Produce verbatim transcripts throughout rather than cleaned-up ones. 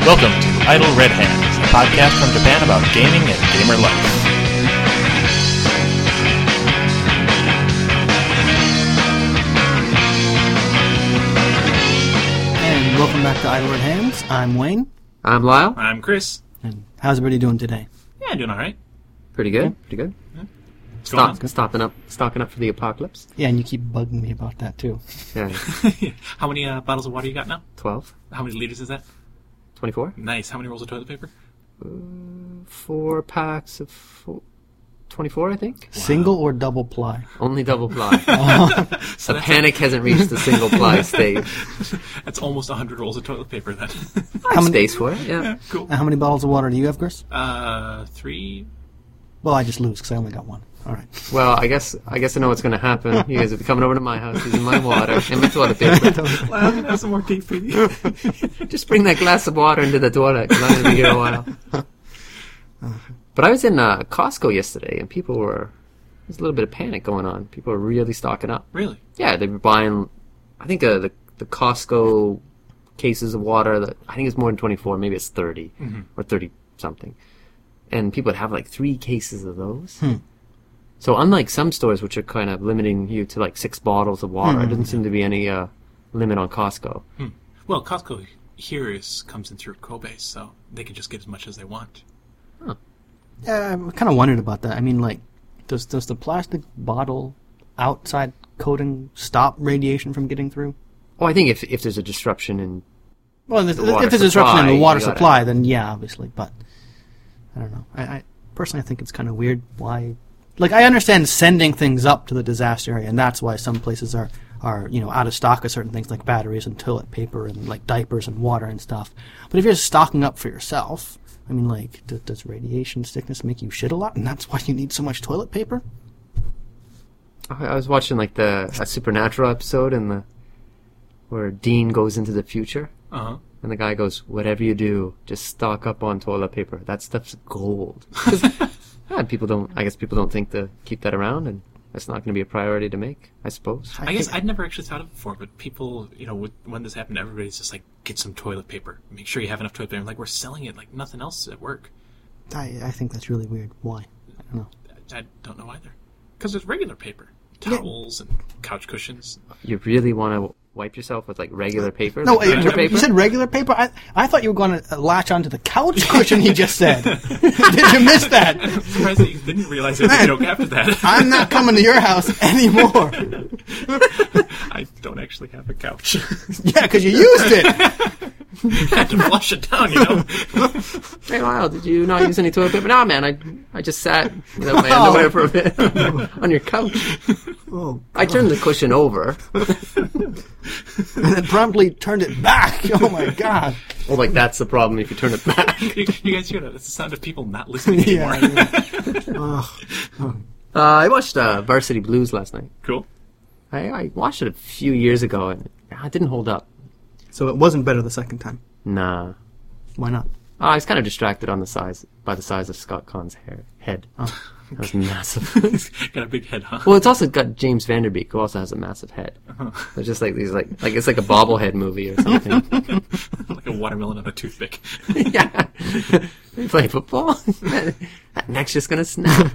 Welcome to Idle Red Hands, a podcast from Japan about gaming and gamer life. And welcome back to Idle Red Hands. I'm Wayne. I'm Lyle. I'm Chris. And how's everybody doing today? Yeah, doing all right. Pretty good. Pretty good. Yeah. What's going Stop, stocking up, stocking up for the apocalypse. Yeah, and you keep bugging me about that too. Yeah, on? How many uh, bottles of water you got now? twelve. How many liters is that? twenty-four. Nice. How many rolls of toilet paper? Uh, four packs of four, twenty-four, I think. Wow. Single or double ply? Only double ply. So the that's panic hasn't reached the single ply stage. That's almost one hundred rolls of toilet paper then. How many- Space for it, yeah. Yeah, cool. Uh, how many bottles of water do you have, Chris? Uh, three. Well, I just lose because I only got one. All right. Well, I guess I guess I know what's going to happen. You guys will be coming over to my house using my water and my toilet paper. Well, I'm gonna have some more tea for you. Just bring that glass of water into the toilet because I'm going to be here a while. But I was in uh, Costco yesterday, and people were... There's a little bit of panic going on. People are really stocking up. Really? Yeah, they were buying... I think uh, the the Costco cases of water, that I think it's more than twenty-four, maybe it's thirty, Mhm. or thirty-something. And people would have like three cases of those. Hmm. So unlike some stores, which are kind of limiting you to like six bottles of water, Hmm. it doesn't seem to be any uh, limit on Costco. Hmm. Well, Costco here is comes in through Kobe, so they can just get as much as they want. Yeah, I kind of wondered about that. I mean, like, does does the plastic bottle outside coating stop radiation from getting through? Oh, I think if if there's a disruption in... Well, if, The water if there's a disruption in supply, the water you gotta- supply, then yeah, obviously. But I don't know. I, I personally, I think it's kind of weird. Why? Like, I understand sending things up to the disaster area, and that's why some places are are you know out of stock of certain things like batteries and toilet paper and like diapers and water and stuff. But if you're stocking up for yourself, I mean, like, d- does radiation sickness make you shit a lot, and that's why you need so much toilet paper? I I was watching like the a Supernatural episode and the where Dean goes into the future. Uh huh. And the guy goes, whatever you do, just stock up on toilet paper. That stuff's gold. 'Cause, yeah, people don't, I guess people don't think to keep that around, and that's not going to be a priority to make, I suppose. I guess I'd never actually thought of it before, but people, you know, with, when this happened, everybody's just like, get some toilet paper. Make sure you have enough toilet paper. Like, we're selling it like nothing else at work. I, I think that's really weird. Why? I don't know. I, I don't know either. Because there's regular paper. Towels and couch cushions. You really want to wipe yourself with, like, regular paper? No, like wait, printer you paper? said regular paper? I, I thought you were going to latch onto the couch cushion he just said. Did you miss that? I'm surprised that you didn't realize it was a joke after that. I'm not coming to your house anymore. I don't actually have a couch. Yeah, because you used it. I had to flush it down, you know? Hey, Lyle, did you not use any toilet paper? Nah, man, I I just sat without my underwear for a bit on your couch. Oh, I turned the cushion over. and then promptly turned it back. Oh, my God. Well, like, that's the problem if you turn it back. you, you guys hear that? It's the sound of people not listening Yeah, anymore. yeah. Ugh. Uh, I watched uh, Varsity Blues last night. Cool. I, I watched it a few years ago, and uh, it didn't hold up. So it wasn't better the second time. Nah. Why not? Oh, I was kind of distracted on the size by the size of Scott Caan's hair head. Oh. That was massive. Got a big head, huh? Well, it's also got James Vanderbeek, who also has a massive head. It's just like these, like like it's like a bobblehead movie or something. Like a watermelon on a toothpick. Yeah. You play football? That neck's just gonna snap.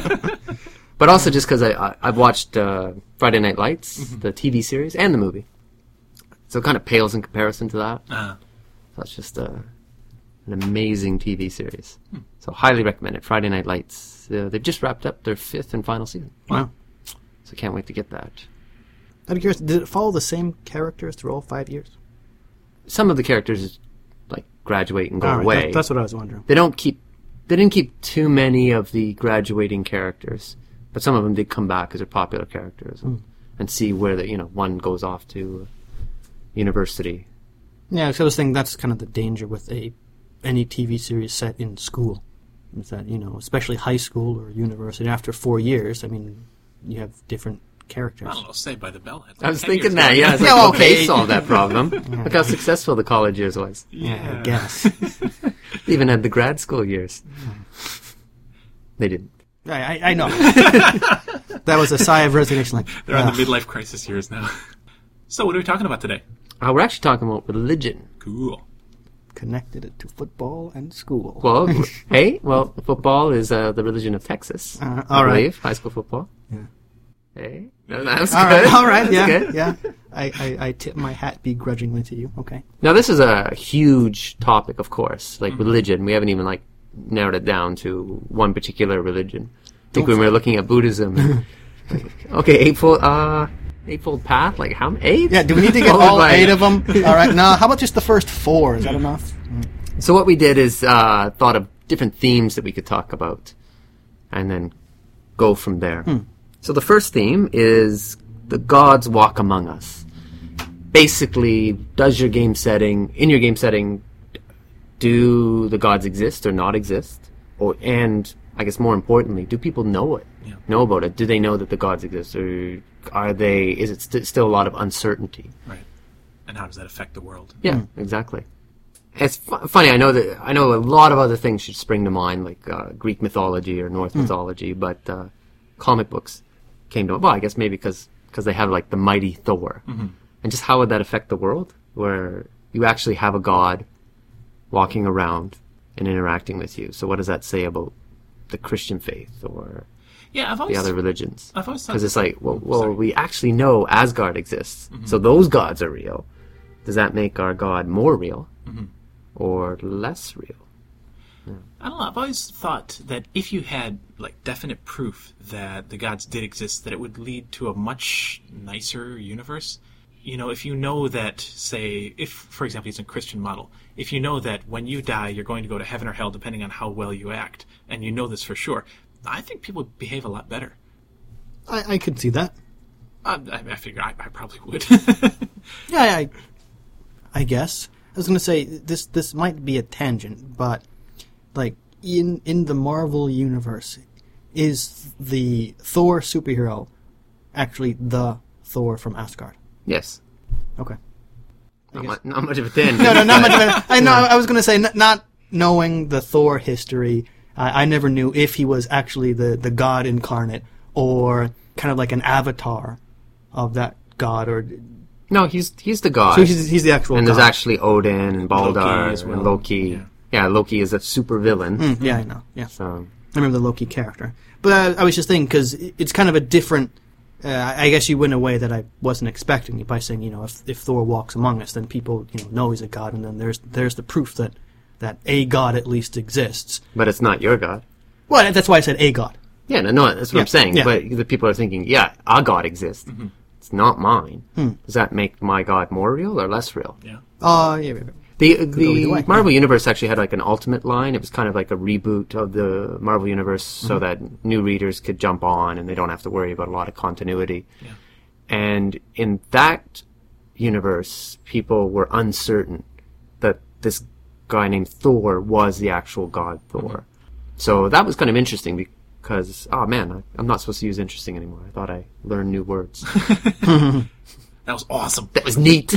But also just because I, I I've watched uh, Friday Night Lights, Mm-hmm. the T V series, and the movie, so it kind of pales in comparison to that. Uh, So it's just uh, an amazing T V series. Hmm. So highly recommend it. Friday Night Lights. Uh, they've just wrapped up their fifth and final season. Wow. So can't wait to get that. I'm curious, did it follow the same characters through all five years? Some of the characters like graduate and go All right, away. that- that's what I was wondering. They don't keep. They didn't keep too many of the graduating characters, but some of them did come back as they're popular characters and, and see where the you know one goes off to university. Yeah, so I was thinking that's kind of the danger with a any T V series set in school. Is that, you know, especially high school or university, after four years, I mean, you have different characters. I don't know, Saved by the Bell. had like I was ten thinking years that. ago. Yeah, I was like, Yeah, well, okay. they solved that problem. Look how successful the college years was. Yeah, I Yeah. guess. They even had the grad school years. They didn't. I, I, I know. That was a sigh of resignation. Like, They're on ugh. the midlife crisis years now. So what are we talking about today? Uh, we're actually talking about religion. Cool. connected it to football and school. Well, hey, well, football is uh, the religion of Texas, Uh, I all right. believe. High school football. Yeah. Hey, no, that was All good. right, all right, That's yeah, good. yeah. I, I, I tip my hat begrudgingly to you. Okay. Now, this is a huge topic, of course, like Mm-hmm. religion. We haven't even like narrowed it down to one particular religion. I think Don't when we say- were looking at Buddhism, okay, eightfold, uh, eightfold path, like how many? Eight? Yeah. Do we need to get Followed all by- eight of them? All right. No. How about just the first four? Is that enough? So what we did is uh, thought of different themes that we could talk about, and then go from there. Hmm. So the first theme is the gods walk among us. Basically, does your game setting in your game setting do the gods exist or not exist? Or and I guess more importantly, do people know it? Yeah. Know about it? Do they know that the gods exist, or are they? Is it st- still a lot of uncertainty? Right. And how does that affect the world? Yeah, exactly. It's fu- funny. I know that I know a lot of other things should spring to mind, like uh, Greek mythology or Norse mythology, but uh, comic books came to well, I guess maybe because they have like the mighty Thor, and just how would that affect the world, where you actually have a god walking around and interacting with you. So what does that say about the Christian faith or Yeah, I've the always other religions? I've always thought Because it's like, well, well Sorry. we actually know Asgard exists, so those gods are real. Does that make our god more real or less real? I don't know. I've always thought that if you had like definite proof that the gods did exist, that it would lead to a much nicer universe. You know, if you know that, say, if, for example, it's a Christian model, if you know that when you die, you're going to go to heaven or hell depending on how well you act, and you know this for sure, I think people would behave a lot better. I, I could see that. I, I, I figure I, I probably would. Yeah, I, I guess. I was going to say, this this might be a tangent, but, like, in in the Marvel Universe, is the Thor superhero actually the Thor from Asgard? Yes. Okay. Not, mu- not much of a thing. No, no, not much of a... I know, I was going to say, n- not knowing the Thor history, I, I never knew if he was actually the, the god incarnate, or kind of like an avatar of that god, or... No, he's he's the god. So he's, he's the actual and god. there's actually Odin and Baldar Loki as and well. Loki. Yeah. Yeah. Loki is a super villain. Mm, yeah, I know, yeah. So I remember the Loki character. But I, I was just thinking, because it's kind of a different... Uh, I guess you went a way that I wasn't expecting by saying, you know, if, if Thor walks among us, then people, you know, know he's a god, and then there's there's the proof that, that a god at least exists. but it's not your god. Well, that's why I said a god. Yeah, no, no, that's what Yeah, I'm saying. yeah. But the people are thinking, yeah, our god exists. It's not mine. Hmm. Does that make my god more real or less real? Yeah. Uh, yeah, yeah, yeah. The go the either way, Marvel Universe actually had like an Ultimate line. It was kind of like a reboot of the Marvel Universe, so Mm-hmm. that new readers could jump on and they don't have to worry about a lot of continuity. Yeah. And in that universe, people were uncertain that this guy named Thor was the actual god Thor. So that was kind of interesting because, oh man, I, I'm not supposed to use interesting anymore. I thought I learned new words. That was awesome. That was neat.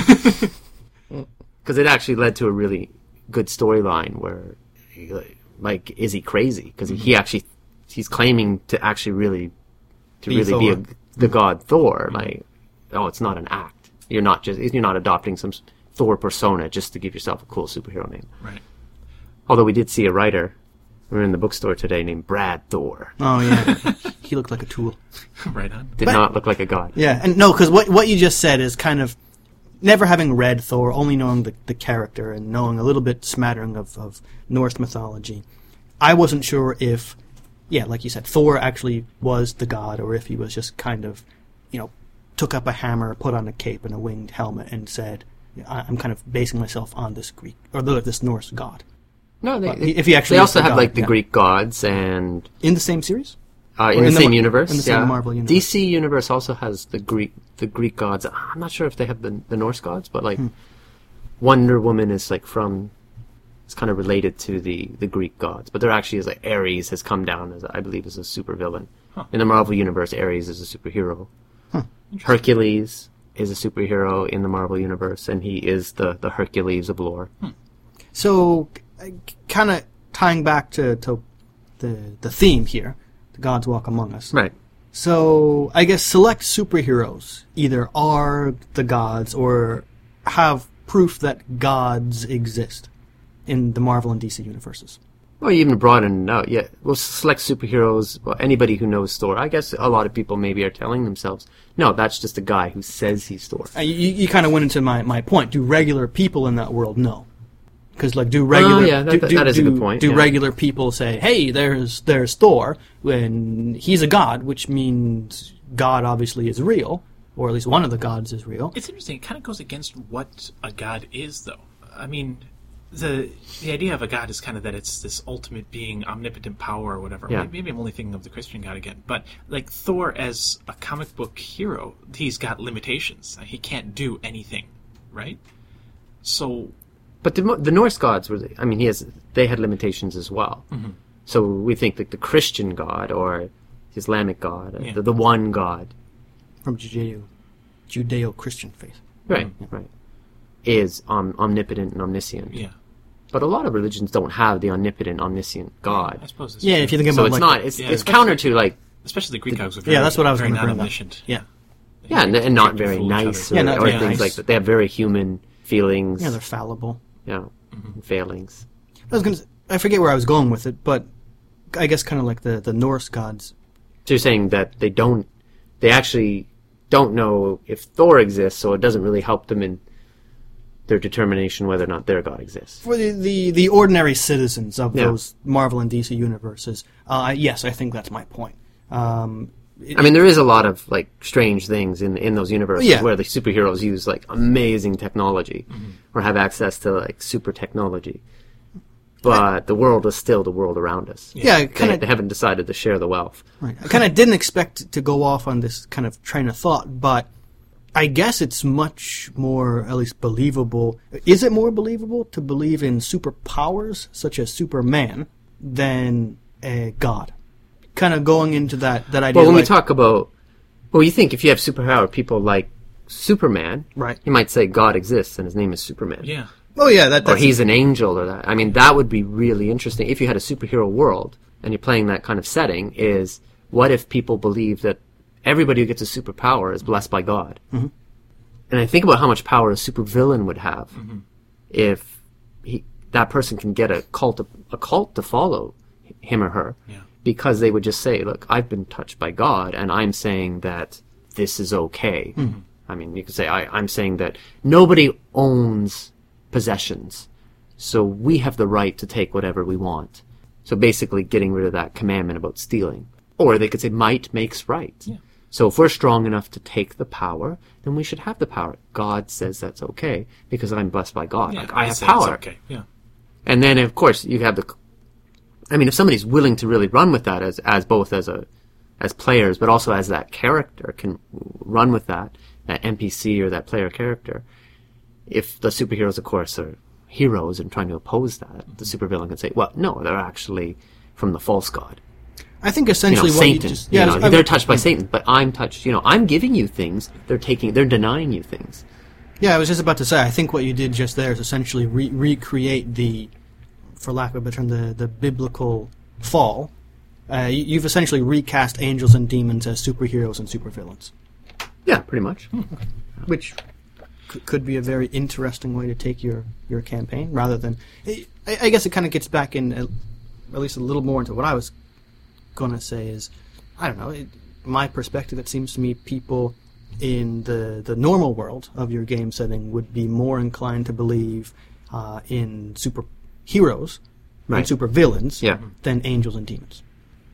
Because it actually led to a really good storyline where, he, like, is he crazy? Because he actually, he's claiming to actually really, to Be really be Thor. a, the god Thor. Like, oh, it's not an act. You're not just, you're not adopting some s- Thor persona just to give yourself a cool superhero name. Right. Although we did see a writer, we were in the bookstore today, named Brad Thor. Oh, yeah. He looked like a tool. Right on. Did But- not look like a god. Yeah, and no, because what what you just said is kind of never having read Thor, only knowing the, the character and knowing a little bit smattering of, of Norse mythology. I wasn't sure if, yeah, like you said, Thor actually was the god, or if he was just kind of, you know, took up a hammer, put on a cape and a winged helmet, and said, I- "I'm kind of basing myself on this Greek or the- this Norse god." No, they, But if he actually they is also the have god, like the yeah. Greek gods and In the same series? Uh, Or in, the in the same Mar- universe, in the same yeah. Marvel universe. D C universe also has the Greek the Greek gods. I'm not sure if they have the, the Norse gods, but like Hmm. Wonder Woman is like from it's kind of related to the, the Greek gods, but there actually is like Ares has come down as I believe as a supervillain. Huh. In the Marvel universe, Ares is a superhero. Hercules is a superhero in the Marvel universe, and he is the, the Hercules of lore. So, kind of tying back to, to the the theme here, the gods walk among us. Right. So, I guess select superheroes either are the gods or have proof that gods exist. in the Marvel and D C universes. Well, even broaden it out, yeah. Well, select superheroes, well, anybody who knows Thor. I guess a lot of people maybe are telling themselves, no, that's just a guy who says he's Thor. Uh, you you kind of went into my, my point. Do regular people in that world know? Because, like, do regular... Oh, yeah, that, do, that, do, that is do, a good point. Do yeah. regular people say, hey, there's there's Thor, when he's a god, which means God obviously is real, or at least one of the gods is real. It's interesting. It kind of goes against what a god is, though. I mean... The the idea of a god is kind of that it's this ultimate being, omnipotent power or whatever. Yeah. Maybe I'm only thinking of the Christian god again. But like Thor as a comic book hero, he's got limitations. He can't do anything, right? So... But the, the Norse gods were, I mean, he has, they had limitations as well. Mm-hmm. So we think like the Christian god or the Islamic god, Yeah. the, the one god. From Judeo, Judeo-Christian faith. Right, Mm-hmm. right. Is um, omnipotent and omniscient. Yeah. But a lot of religions don't have the omnipotent, omniscient God. I suppose that's Yeah, true. if you think So about it's like, not. It's, Yeah, it's especially- counter to like Especially the Greek gods were very, Yeah, that's what I was very gonna bring up. non-omniscient. Yeah. yeah, and, and not very Fool each nice or, other. Yeah, not or very things nice. like that. They have very human feelings. Yeah, they're fallible. yeah, and failings. I was gonna. s- I forget where I was going with it, but I guess kind of like the, the Norse gods. So you're saying that they don't. They actually don't know if Thor exists, so it doesn't really help them in their determination whether or not their God exists. For the, the, the ordinary citizens of Yeah. those Marvel and D C universes, uh, yes, I think that's my point. Um, it- I mean, there is a lot of like strange things in in those universes Yeah. where the superheroes use like amazing technology or have access to like super technology, but the world is still the world around us. yeah, They, kind they of. haven't decided to share the wealth. Right. I kind of didn't expect to go off on this kind of train of thought, but I guess it's much more, at least believable. Is it more believable to believe in superpowers such as Superman than a god? Kind of going into that that idea. Well, when like, we talk about, well, you think if you have superpower, people like Superman, Right. You might say God exists and his name is Superman. Yeah. oh yeah, that Or that's, he's an angel, or that. I mean, that would be really interesting. If you had a superhero world and you're playing that kind of setting, is what if people believe that everybody who gets a superpower is blessed by God? Mm-hmm. And I think about how much power a supervillain would have Mm-hmm. if he, that person can get a cult, a cult to follow him or her, Yeah. because they would just say, "Look, I've been touched by God, and I'm saying that this is okay." Mm-hmm. I mean, you could say, I, "I'm saying that nobody owns possessions, so we have the right to take whatever we want." So basically, getting rid of that commandment about stealing. Or they could say, "Might makes right." Yeah. So if we're strong enough to take the power, then we should have the power. God says that's okay because I'm blessed by God. Yeah, like I have say it's power. Okay. Yeah. And then, of course, you have the. I mean, if somebody's willing to really run with that as as both as a as players, but also as that character can run with that that N P C or that player character. If the superheroes, of course, are heroes and trying to oppose that, the supervillain can say, "Well, no, they're actually from the false god." I think You know, essentially what Satan. you just you yeah, know, I- they're touched by Satan, but I'm touched. You know, I'm giving you things. They're taking. They're denying you things. Yeah, I was just about to say, I think what you did just there is essentially re- recreate the, for lack of a better term, the, the biblical fall. Uh, you, you've essentially recast angels and demons as superheroes and supervillains, Yeah, pretty much. which c- could be a very interesting way to take your, your campaign, rather than... I, I guess it kind of gets back in, uh, at least a little more into what I was going to say is, I don't know, it, my perspective, it seems to me people in the, the normal world of your game setting would be more inclined to believe uh, in superheroes Right. and supervillains Yeah. than angels and demons.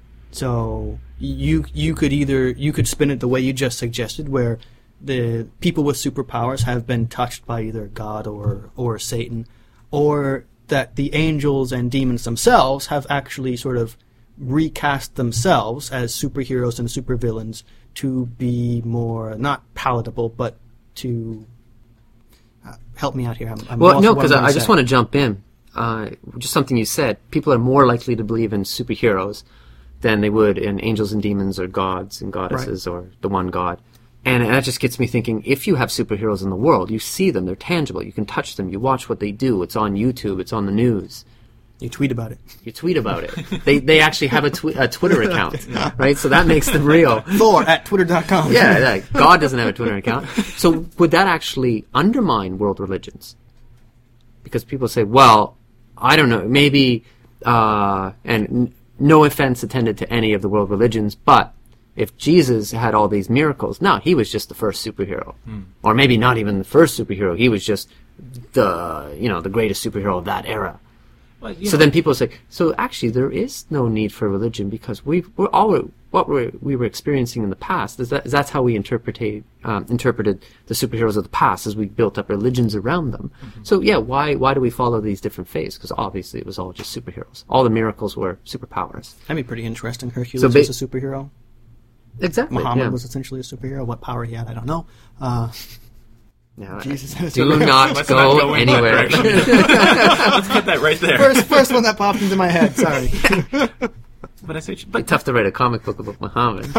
So you you could either you could spin it the way you just suggested, where the people with superpowers have been touched by either God or or Satan, or that the angels and demons themselves have actually sort of recast themselves as superheroes and supervillains to be more not palatable, but to uh, help me out here. I'm, I'm Well, lost no, what I'm because gonna I, I just say. want to jump in. Uh, just something you said. People are more likely to believe in superheroes than they would in angels and demons or gods and goddesses or the one god. And that just gets me thinking, if you have superheroes in the world, you see them, they're tangible, you can touch them, you watch what they do, it's on YouTube, it's on the news. You tweet about it. You tweet about it. they they actually have a, tw- a Twitter account, right? So that makes them real. Thor at twitter dot com. Yeah, like, God doesn't have a Twitter account. So would that actually undermine world religions? Because people say, well, I don't know, maybe, uh, and n- no offense intended to any of the world religions, but if Jesus had all these miracles, no, he was just the first superhero. Hmm. Or maybe not even the first superhero, he was just the, you know, the greatest superhero of that era. Well, you so know, then people say, so actually there is no need for religion because we've, we're all, what we're, we were experiencing in the past, is that, is that's how we interpreted, um, interpreted the superheroes of the past, as we built up religions around them. Mm-hmm. So yeah, why, why do we follow these different faiths? Because obviously it was all just superheroes. All the miracles were superpowers. That'd be pretty interesting. Hercules So ba- was a superhero. Exactly. Muhammad yeah. was essentially a superhero. What power he had, I don't know. Uh, No, Jesus, I- that's do a- not Let's go not go in that anywhere. direction. Let's cut that right there. first, first one that popped into my head. Sorry. But I say, It's but tough to write a comic book about Muhammad.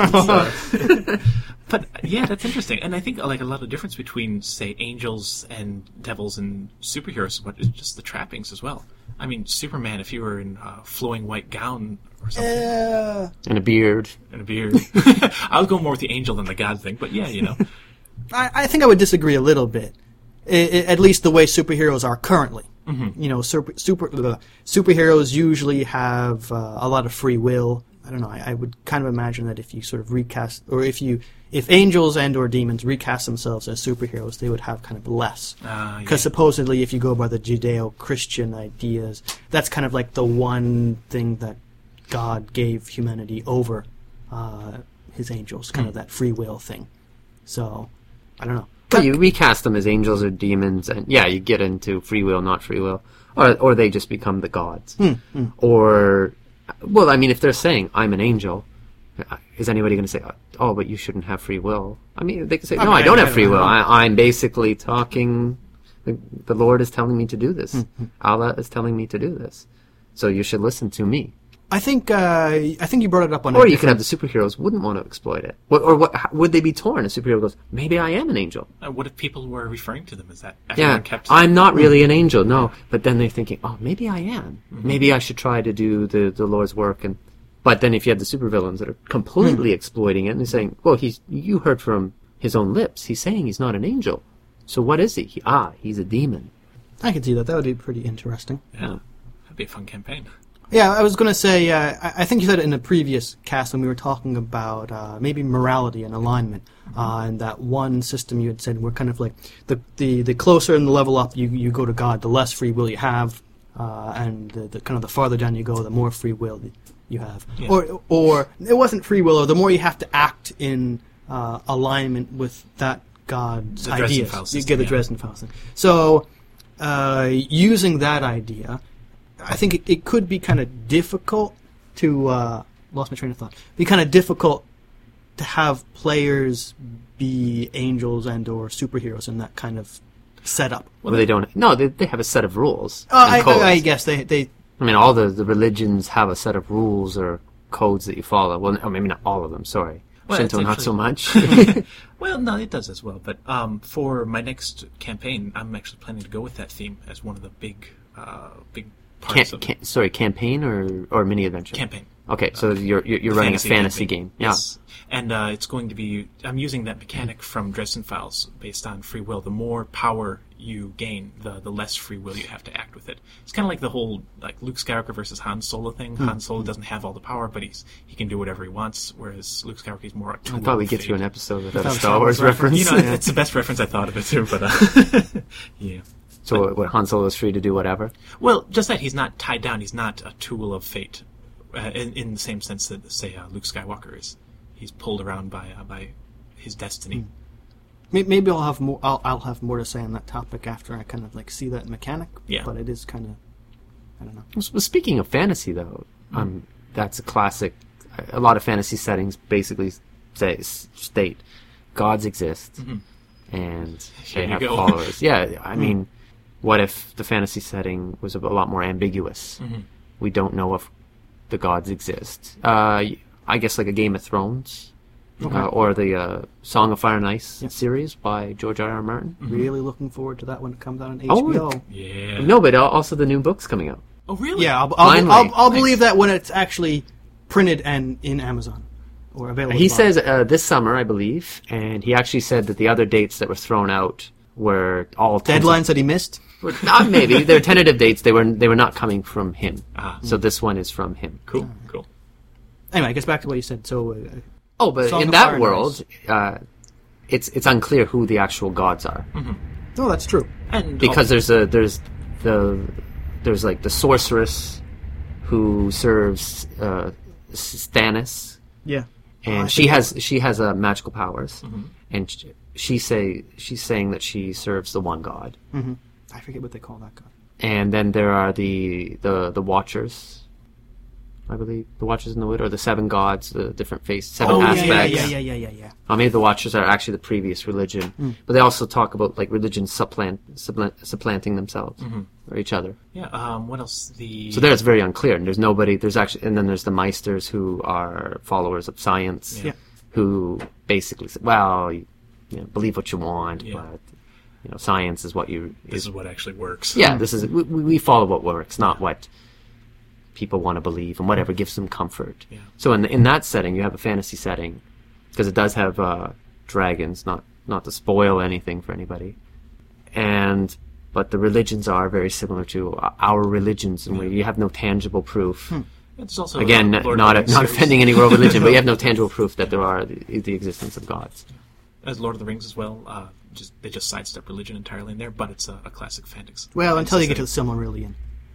But yeah, that's interesting, and I think like a lot of difference between, say, angels and devils and superheroes, but it's just the trappings as well. I mean, Superman, if he were in a flowing white gown or something Uh, And a beard. and a beard, I would go more with the angel than the god thing. But yeah, you know, I, I think I would disagree a little bit. I, I, at least the way superheroes are currently. Mm-hmm. You know, super, super uh, superheroes usually have uh, a lot of free will. I don't know. I, I would kind of imagine that if you sort of recast, or if you, if angels and or demons recast themselves as superheroes, they would have kind of less. uh, Because yeah. supposedly, if you go by the Judeo-Christian ideas, that's kind of like the one thing that God gave humanity over uh, his angels, kind of that free will thing. So, I don't know. But you recast them as angels or demons, and yeah, you get into free will, not free will, or or they just become the gods. Mm, mm. Or, well, I mean, if they're saying I'm an angel, is anybody going to say, oh, but you shouldn't have free will? I mean, they can say, no, I mean, I don't I- have free I- will. I- I, I'm basically talking. The, the Lord is telling me to do this. Mm-hmm. Allah is telling me to do this. So you should listen to me. I think uh, I think you brought it up on. Or a you could have different- the superheroes wouldn't want to exploit it. What, or what how, would they be torn? A superhero goes, maybe I am an angel. Uh, what if people were referring to them as that? Everyone Yeah, kept I'm not really an angel, no. But then they're thinking, oh, maybe I am. Maybe I should try to do the, the Lord's work. And But then if you have the supervillains that are completely exploiting it and they're saying, well, he's you heard from his own lips. He's saying he's not an angel. So what is he? he ah, he's a demon. I could see that. That would be pretty interesting. Yeah, that'd be a fun campaign. Yeah, I was going to say, uh, I I think you said it in the previous cast when we were talking about uh, maybe morality and alignment, uh, and that one system you had said we're kind of like, the, the, the closer and the level up you, you go to God, the less free will you have, uh, and the, the kind of the farther down you go, the more free will you have. Yeah. Or, or it wasn't free will, or the more you have to act in uh, alignment with that God's The Dresden ideas. Files You system, get the yeah. Dresden Files thing. So, uh, using that idea, I think it, it could be kind of difficult to uh, lost my train of thought. Be kind of difficult to have players be angels and or superheroes in that kind of setup. Well, they don't. No, they, they have a set of rules. Uh, and I, codes. I, I guess they they I mean, all the, the religions have a set of rules or codes that you follow. Well, or maybe not all of them, sorry. Well, it's Shinto, not so actually- much. Well, no, it does as well. But um, for my next campaign, I'm actually planning to go with that theme as one of the big, uh, big parts Can, of can, sorry, campaign or, or mini adventure? the campaign. Okay, so you're you're, you're The running a fantasy campaign. game. Yeah. Yes. And uh, it's going to be, I'm using that mechanic from Dresden Files based on free will. The more power you gain, the the less free will you have to act with it. It's kind of like the whole like Luke Skywalker versus Han Solo thing. Hmm. Han Solo doesn't have all the power, but he's he can do whatever he wants, whereas Luke Skywalker is more a tool I thought we'd of get through an fate. episode without Without a Star Wars reference. You know, it's the best reference I thought of it too, but uh, yeah. So what, Han Solo is free to do whatever? Well, just that he's not tied down. He's not a tool of fate, uh, in, in the same sense that, say, uh, Luke Skywalker is. He's pulled around by uh, by his destiny. may- maybe I'll have more I'll, I'll have more to say on that topic after I kind of like see that mechanic. Yeah. But it is kind of I don't know. Well, speaking of fantasy, though, um, that's a classic. A lot of fantasy settings basically say state gods exist, Mhm. and Here they you have go. followers. Yeah, I mean, what if the fantasy setting was a lot more ambiguous? Mhm. We don't know if the gods exist. Uh, I guess like a Game of Thrones, Okay. uh, or the uh, Song of Fire and Ice Yeah. series by George R. R. Martin. Really looking forward to that when it comes out on H Oh, B O. Yeah. No, but al- also the new book's coming out. Oh, really? Yeah, I'll, I'll, Finally. I'll, I'll Nice. believe that when it's actually printed and in Amazon or available. He to buy. says uh, this summer, I believe, and he actually said that the other dates that were thrown out were all tentative- Deadlines that he missed? Well, not maybe. They're tentative dates. They were they were not coming from him. Ah. So this one is from him. Cool, cool. Anyway, I guess back to what you said. So, uh, Oh, but Song in of that Fire and world, uh, it's it's unclear who the actual gods are. no, that's true. And Because there's a there's the there's like the sorceress who serves uh, Stannis, Yeah. and I she think- has she has uh, magical powers, and sh- she say she's saying that she serves the one god. I forget what they call that god. And then there are the the the Watchers, I believe, the Watchers in the Wood, or the Seven Gods, the different face, seven Oh, yeah, aspects. yeah, yeah, yeah, yeah, yeah, yeah. Uh, maybe the Watchers are actually the previous religion, Hmm. but they also talk about like religion supplant, supplant supplanting themselves Mm-hmm. or each other. yeah, um, what else? The So there, it's very unclear. And there's nobody. There's actually, and then there's the Meisters who are followers of science, Yeah. who basically say, well, you, you know, believe what you want, Yeah. but you know, science is what you. This is what actually works. Yeah, this is we, we follow what works, not what people want to believe, and whatever gives them comfort. Yeah. So in in that setting, you have a fantasy setting because it does have uh, dragons. Not not to spoil anything for anybody, and but the religions are very similar to our religions, and where you have no tangible proof. It's also Again, uh, n- Lord not of the not Rings offending series. any world religion, but you have no tangible proof that there are the, the existence of gods. As Lord of the Rings as well. Uh, just they just sidestep religion entirely in there, but it's a, a classic fantasy. Well, until you get to the setting. Silmarillion.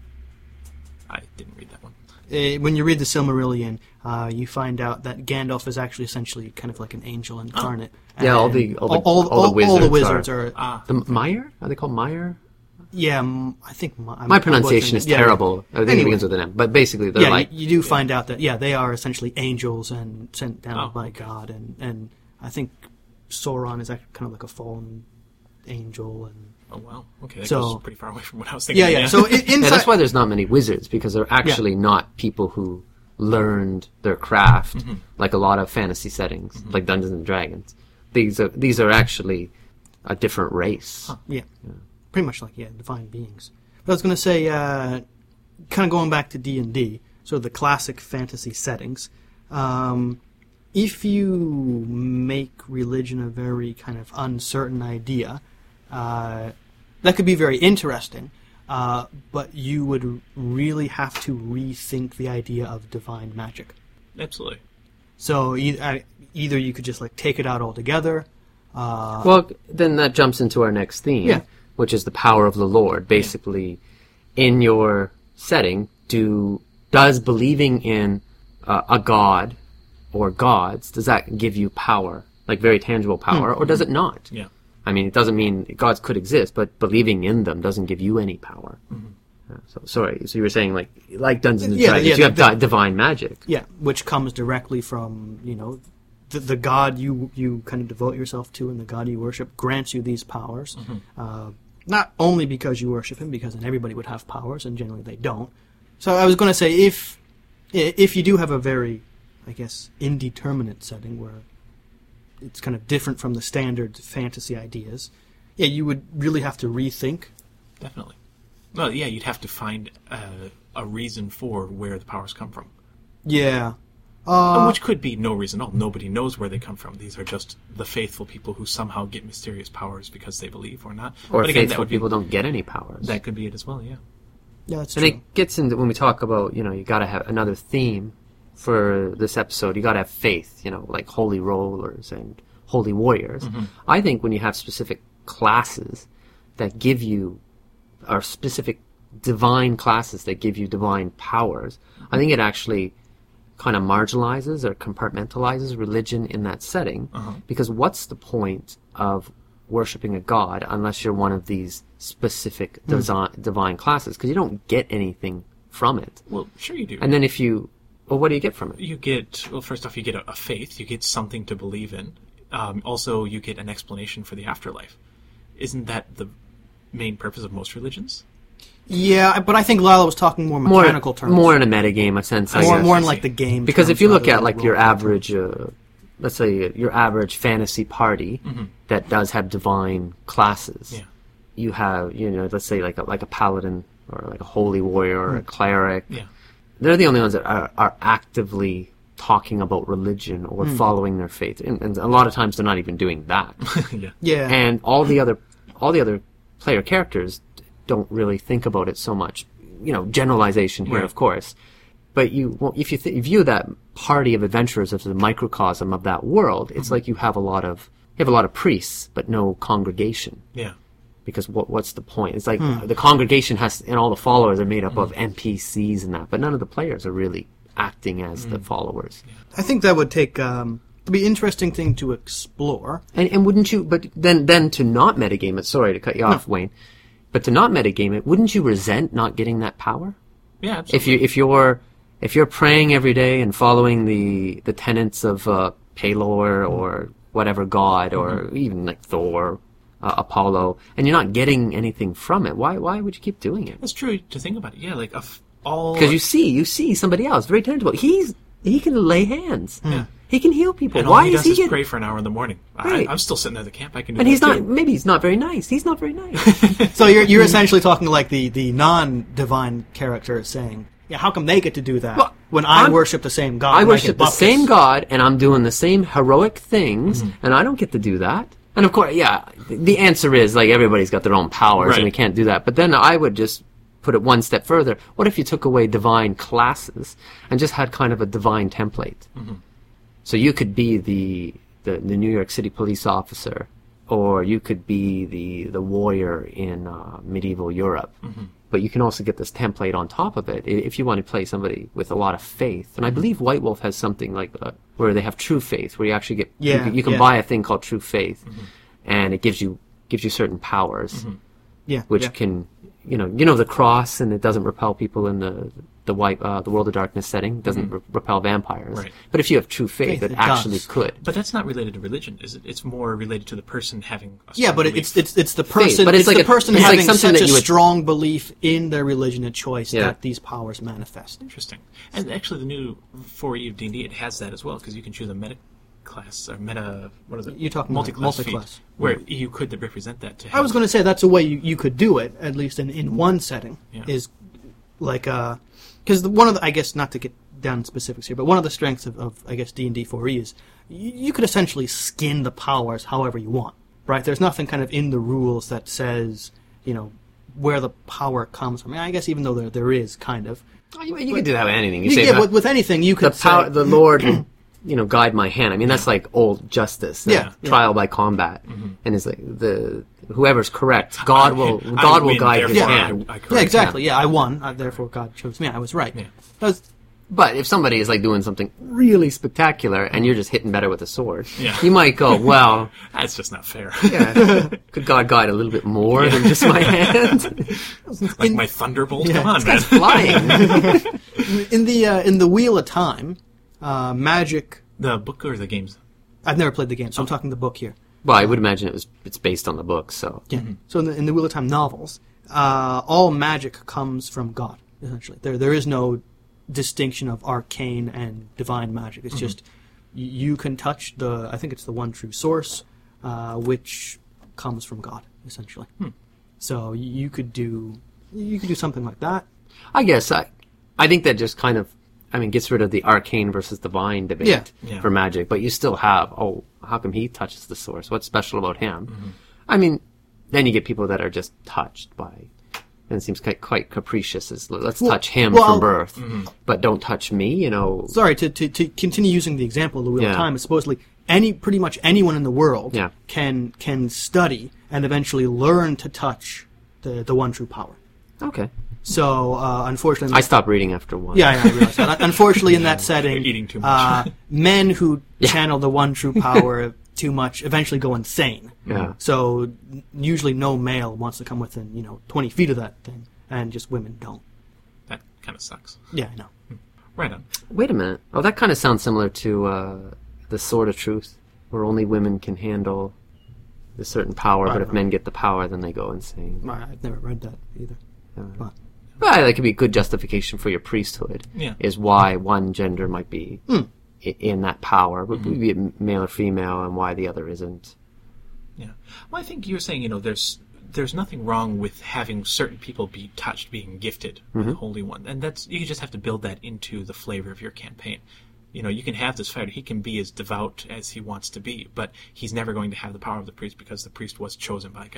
I didn't read that one. Uh, when you read the Silmarillion, uh, you find out that Gandalf is actually essentially kind of like an angel incarnate. Yeah, all And the- all the- all, all the all the wizards wizards are. Ah, The Meyer? Are they called Meyer? yeah, m- I think my, I'm- My I'm pronunciation butchering is it. Yeah, terrible. I think Anyway. it begins with an M. But basically, they're Yeah, like you, you do find out that yeah they are essentially angels and sent down Oh, by okay. God, and and I think Sauron is actually kind of like a fallen angel, and oh wow. Okay, that So- goes pretty far away from what I was thinking. yeah, yeah. So in, inside, yeah, that's why there's not many wizards, because they're actually not people who learned their craft Mm-hmm. like a lot of fantasy settings, like Dungeons and Dragons. These are these are actually a different race. yeah, pretty much like yeah divine beings. But I was going to say, uh, kind of going back to D and D, so the classic fantasy settings. Um, if you make religion a very kind of uncertain idea, uh, that could be very interesting, uh, but you would really have to rethink the idea of divine magic. Absolutely. So e- I- either you could just like take it out altogether. Uh, Well, then that jumps into our next theme, Yeah. which is the power of the Lord. Basically, in your setting, do does believing in uh, a god or gods, does that give you power, like very tangible power, or does it not? Yeah. I mean, it doesn't mean gods could exist, but believing in them doesn't give you any power. Uh, so, sorry, so you were saying like like Dungeons and Yeah, Dragons, yeah, you have the- di- divine magic. Yeah, which comes directly from you know the, the god you you kind of devote yourself to and the god you worship grants you these powers. Uh, not only because you worship him, because then everybody would have powers, and generally they don't. So I was going to say if if you do have a very, I guess, indeterminate setting where it's kind of different from the standard fantasy ideas, yeah, you would really have to rethink. Definitely. Well, yeah, you'd have to find uh, a reason for where the powers come from. Yeah. And Uh, which could be no reason at all. Nobody knows where they come from. These are just the faithful people who somehow get mysterious powers because they believe or not. Or but again, that faithful would be, people don't get any powers. that could be it as well, yeah. yeah, that's And true. it gets into when we talk about, you know, you got to have another theme for this episode. You got to have faith, you know, like holy rollers and holy warriors. I think when you have specific classes that give you, or specific divine classes that give you divine powers, I think it actually kind of marginalizes or compartmentalizes religion in that setting. Because what's the point of worshiping a god unless you're one of these specific desi- divine classes? Because you don't get anything from it. Well, sure you do. And then if you, well, what do you get from it? You get, well, first off, you get a, a faith. You get something to believe in. Um, also, you get an explanation for the afterlife. Isn't that the main purpose of most religions? Yeah, but I think Lila was talking more More, mechanical terms. more in a metagame, a sense. I more, guess. more in like the game. Because terms if you look rather at than like the your role-play average, uh, let's say your average fantasy party that does have divine classes, Yeah. you have, you know, let's say like a, like a paladin or like a holy warrior or a cleric. Yeah. They're the only ones that are, are actively talking about religion or Hmm. following their faith, and, and a lot of times they're not even doing that. yeah. Yeah. And all the other all the other player characters don't really think about it so much. You know, generalization here, Right. of course. But you, well, if you th- view that party of adventurers as a microcosm of that world, it's Mm-hmm. like you have a lot of you have a lot of priests, but no congregation. Yeah. Because what what's the point? It's like the congregation has, and all the followers are made up of N P Cs and that, but none of the players are really acting as the followers. I think that would take um, to be an interesting thing to explore. And, and wouldn't you? But then, then to not metagame it. Sorry to cut you off, Wayne. But to not metagame it, wouldn't you resent not getting that power? Yeah, absolutely. If you if you're if you're praying every day and following the the tenets of uh, Pelor or whatever god, or even like Thor, uh, Apollo, and you're not getting anything from it, why why would you keep doing it? That's true to think about it. Yeah, like of all Because you see you see somebody else very tangible. He's he can lay hands. Yeah. He can heal people. and Why all he is does he is get? pray for an hour in the morning. Right. I, I'm still sitting at the camp. I can do And that he's not. too. Maybe he's not very nice. He's not very nice. So you're you're essentially talking like the, the non-divine character saying, yeah, how come they get to do that Well, when I I'm- worship the same God? I and worship get the buffets? same God, and I'm doing the same heroic things, and I don't get to do that. And of course, yeah, th- the answer is, like, everybody's got their own powers, Right. and we can't do that. But then I would just put it one step further. What if you took away divine classes and just had kind of a divine template? So you could be the, the, the New York City police officer, or you could be the, the warrior in uh, medieval Europe. But you can also get this template on top of it i- if you want to play somebody with a lot of faith. And I believe White Wolf has something like uh, where they have true faith, where you actually get you Yeah, can- you, can yeah. buy a thing called true faith, and it gives you gives you certain powers, Yeah, which yeah. can you know you know the cross, and it doesn't repel people in the the white uh, the World of Darkness setting, doesn't re- repel vampires. Right. But if you have true faith, Faith, it it actually does. could. But that's not related to religion, is it? It's more related to the person having a Yeah, strong but belief. it's it's it's the person. but it's it's like the a- person it's like having something such that a you would- strong belief in their religion and choice Yeah. that these powers manifest. Interesting. And actually, the new four E of D and D, it has that as well, because you can choose a meta class, or meta, what is it? You're talking multi-class, about multi-class. feat, where you could represent that to have. I was going to say that's a way you, you could do it, at least in, in one setting, Yeah. is like uh because one of the, I guess not to get down in specifics here, but one of the strengths of, of I guess D and D four E is you, you could essentially skin the powers however you want, right? There's nothing kind of in the rules that says you know where the power comes from. I, mean, I guess even though there there is kind of You, you can do that with anything. You you, say yeah, that- with, with anything you the could power, say, the Lord, will, you know, guide my hand. I mean, that's like old justice, Yeah, uh, yeah. trial by combat, and it's like the whoever's correct, God will, I God will win, guide his therefore hand. I, I correct. yeah, exactly. Yeah, I won. Uh, therefore, God chose me. I was right. Yeah. That was- But if somebody is like doing something really spectacular, and you're just hitting better with a sword, Yeah. you might go, well, That's just not fair. yeah, could God guide a little bit more than just my hand? Like my thunderbolt. Come on, man. Flying. in the uh, in the Wheel of Time, uh, magic. The book or the games? I've never played the game, so I'm talking the book here. Well, I would imagine it was. It's based on the book, so Yeah. So in the, in the Wheel of Time novels, uh, all magic comes from God. Essentially, there there is no distinction of arcane and divine magic. It's just y- you can touch the. I think it's the one true source, uh, which comes from God. Essentially, so y- you could do you could do something like that. I guess I, I think that just kind of, I mean, gets rid of the arcane versus divine debate Yeah. Yeah. for magic. But you still have, oh, how come he touches the source? What's special about him? I mean, then you get people that are just touched by, and it seems quite, quite capricious. Is let's Well- touch him well, from I'll- birth, but don't touch me. You know, Sorry to, to, to continue using the example of the Wheel Yeah. of Time. Is supposedly any pretty much anyone in the world Yeah. can can study and eventually learn to touch the the one true power. okay. So uh, unfortunately, I stopped reading after one. yeah, I realize that. Unfortunately, in that setting, You're eating too much. Uh, men who channel the one true power too much eventually go insane. Yeah. So n- usually, no male wants to come within you know twenty feet of that thing, and just women don't. That kind of sucks. Yeah, I know. Right on. Wait a minute. Oh, that kind of sounds similar to uh, the Sword of Truth, where only women can handle a certain power, but if men get the power, then they go insane. I- I've never read that either. But, Well, that could be a good justification for your priesthood. Yeah. Is why one gender might be Hmm. i- in that power, would be it male or female, and why the other isn't. Yeah. Well, I think you're saying, you know, there's there's nothing wrong with having certain people be touched, being gifted with the Holy One, and that's you just have to build that into the flavor of your campaign. You know, you can have this fighter; he can be as devout as he wants to be, but he's never going to have the power of the priest because the priest was chosen by God.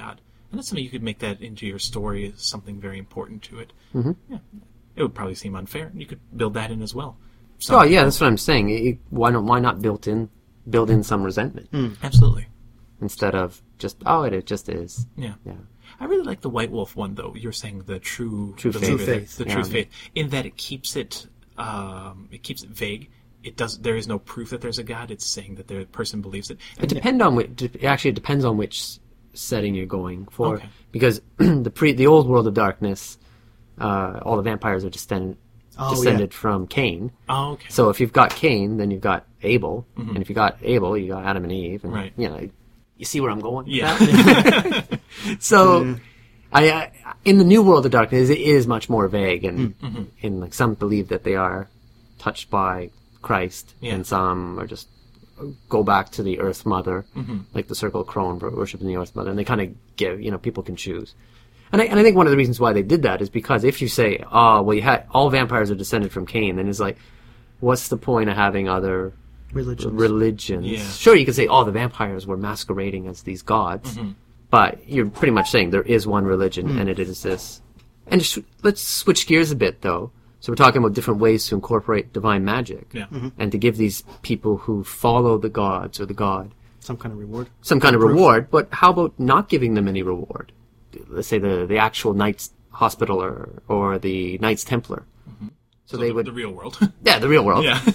And that's something you could make that into your story as something very important to it. Mm-hmm. Yeah. It would probably seem unfair. You could build that in as well. Oh yeah, that's what I'm saying. It, why not? Why not build in build in some resentment Mm, absolutely. instead of just oh it, it just is. Yeah. Yeah. I really like the White Wolf one, though. You're saying the true, True believer, faith. True faith. the Yeah. true faith, in that it keeps it, um, it keeps it vague. It does. There is no proof that there's a God. It's saying that the person believes it. It depend on which. It actually it depends on which s- setting you're going for, Okay. because the pre the old world of darkness, uh, all the vampires are descended Oh, descended from Cain. Oh, okay. So if you've got Cain, then you've got Abel, and if you got Abel, you got Adam and Eve, and Right. you know, you see where I'm going. with Yeah. that? So, I, I in the new world of darkness, it is much more vague, and Mm-hmm. and like some believe that they are touched by Christ, Yeah. and some are just go back to the Earth Mother, Mm-hmm. like the Circle of Crone worshiping the Earth Mother, and they kind of give, you know, people can choose. And I, and I think one of the reasons why they did that is because if you say, oh, well, you had all vampires are descended from Cain, then it's like, what's the point of having other Religions. religions? Yeah. Sure, you could say, oh, the vampires were masquerading as these gods, Mm-hmm. but you're pretty much saying there is one religion, and it is this. And just, let's switch gears a bit, though. So we're talking about different ways to incorporate divine magic, Yeah. and to give these people who follow the gods or the god Some kind of reward. some kind of Proof. reward. But how about not giving them any reward? Let's say the the actual Knights Hospitaller or the Knights Templar. So, So they the, would, the real world. yeah, the real world, yeah.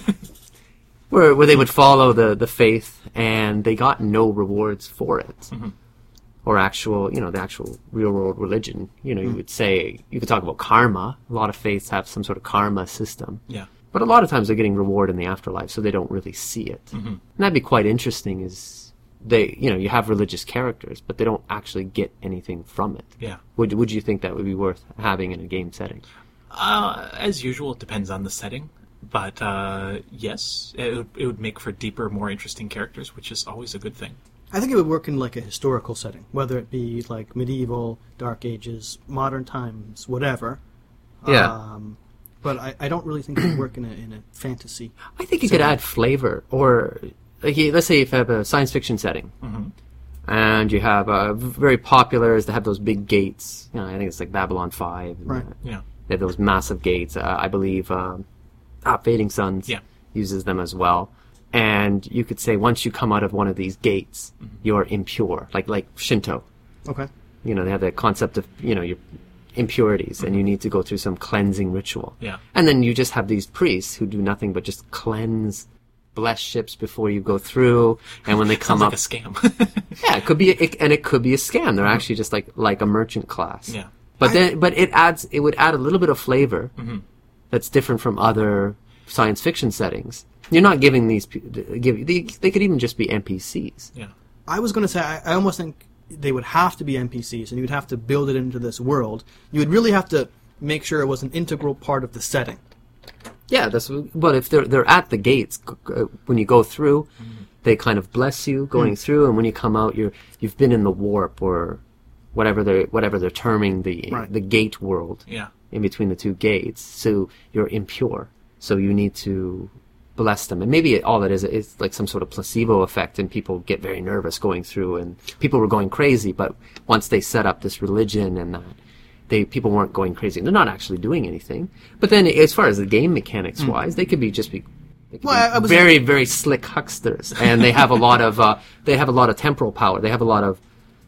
where where they would follow the the faith and they got no rewards for it, Mm-hmm. or actual, you know, the actual real world religion. You know, you Mm. would say you could talk about karma. A lot of faiths have some sort of karma system. Yeah. But a lot of times they're getting reward in the afterlife, so they don't really see it. Mm-hmm. And that'd be quite interesting. Is they, you know, you have religious characters, but they don't actually get anything from it. Yeah. Would Would you think that would be worth having in a game setting? Uh, as usual, it depends on the setting. But uh, yes, it would, it would make for deeper, more interesting characters, which is always a good thing. I think it would work in like a historical setting, whether it be like medieval, Dark Ages, modern times, whatever. Yeah. Um, but I, I don't really think it would work in a in a fantasy. I think you could add flavor, or like, you- let's say if you have a science fiction setting, and you have uh, very popular is to have those big gates. You know, I think it's like Babylon Five. and, Right. uh, Yeah. They have those massive gates. Uh, I believe um, ah, Fading Suns Yeah. uses them as well. And you could say once you come out of one of these gates, Mm-hmm. you're impure, like like Shinto. Okay. You know, they have the concept of, you know, your impurities, and you need to go through some cleansing ritual. Yeah. And then you just have these priests who do nothing but just cleanse, bless ships before you go through, and when they come Sounds up, like a scam. yeah, it could be, it, and it could be a scam. They're actually just like like a merchant class. Yeah. But then, but it adds, it would add a little bit of flavor Mm-hmm. that's different from other science fiction settings. You're not giving these, pe- give they, they could even just be N P Cs. Yeah. I was going to say, I, I almost think they would have to be N P Cs, and you'd have to build it into this world. You would really have to make sure it was an integral part of the setting. Yeah, that's. But if they're they're at the gates g- g- when you go through, they kind of bless you going through, and when you come out, you're you've been in the warp or whatever they're whatever they're terming the Right. the gate world. Yeah. In between the two gates, so you're impure. So you need to bless them, and maybe all that is is like some sort of placebo effect, and people get very nervous going through, and people were going crazy. But once they set up this religion and that, they people weren't going crazy. They're not actually doing anything. But then, as far as the game mechanics wise, they could be just be. They could Well, be I- I was- very very slick hucksters, and they have a lot of uh, they have a lot of temporal power. They have a lot of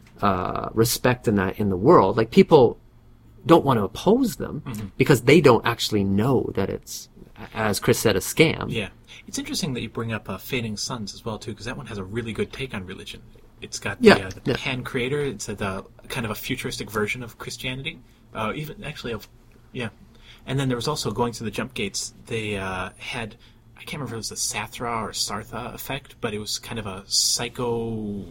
uh, respect in that in the world. Like people don't want to oppose them because they don't actually know that it's, as Chris said, a scam. Yeah. It's interesting that you bring up uh, Fading Suns as well, too, because that one has a really good take on religion. It's got the, Yeah, uh, the yeah. Pan Creator. It's a the, kind of a futuristic version of Christianity. Uh, even, actually, of, yeah. And then there was also, going through the jump gates, they uh, had, I can't remember if it was the Sathra or Sartha effect, but it was kind of a psycho...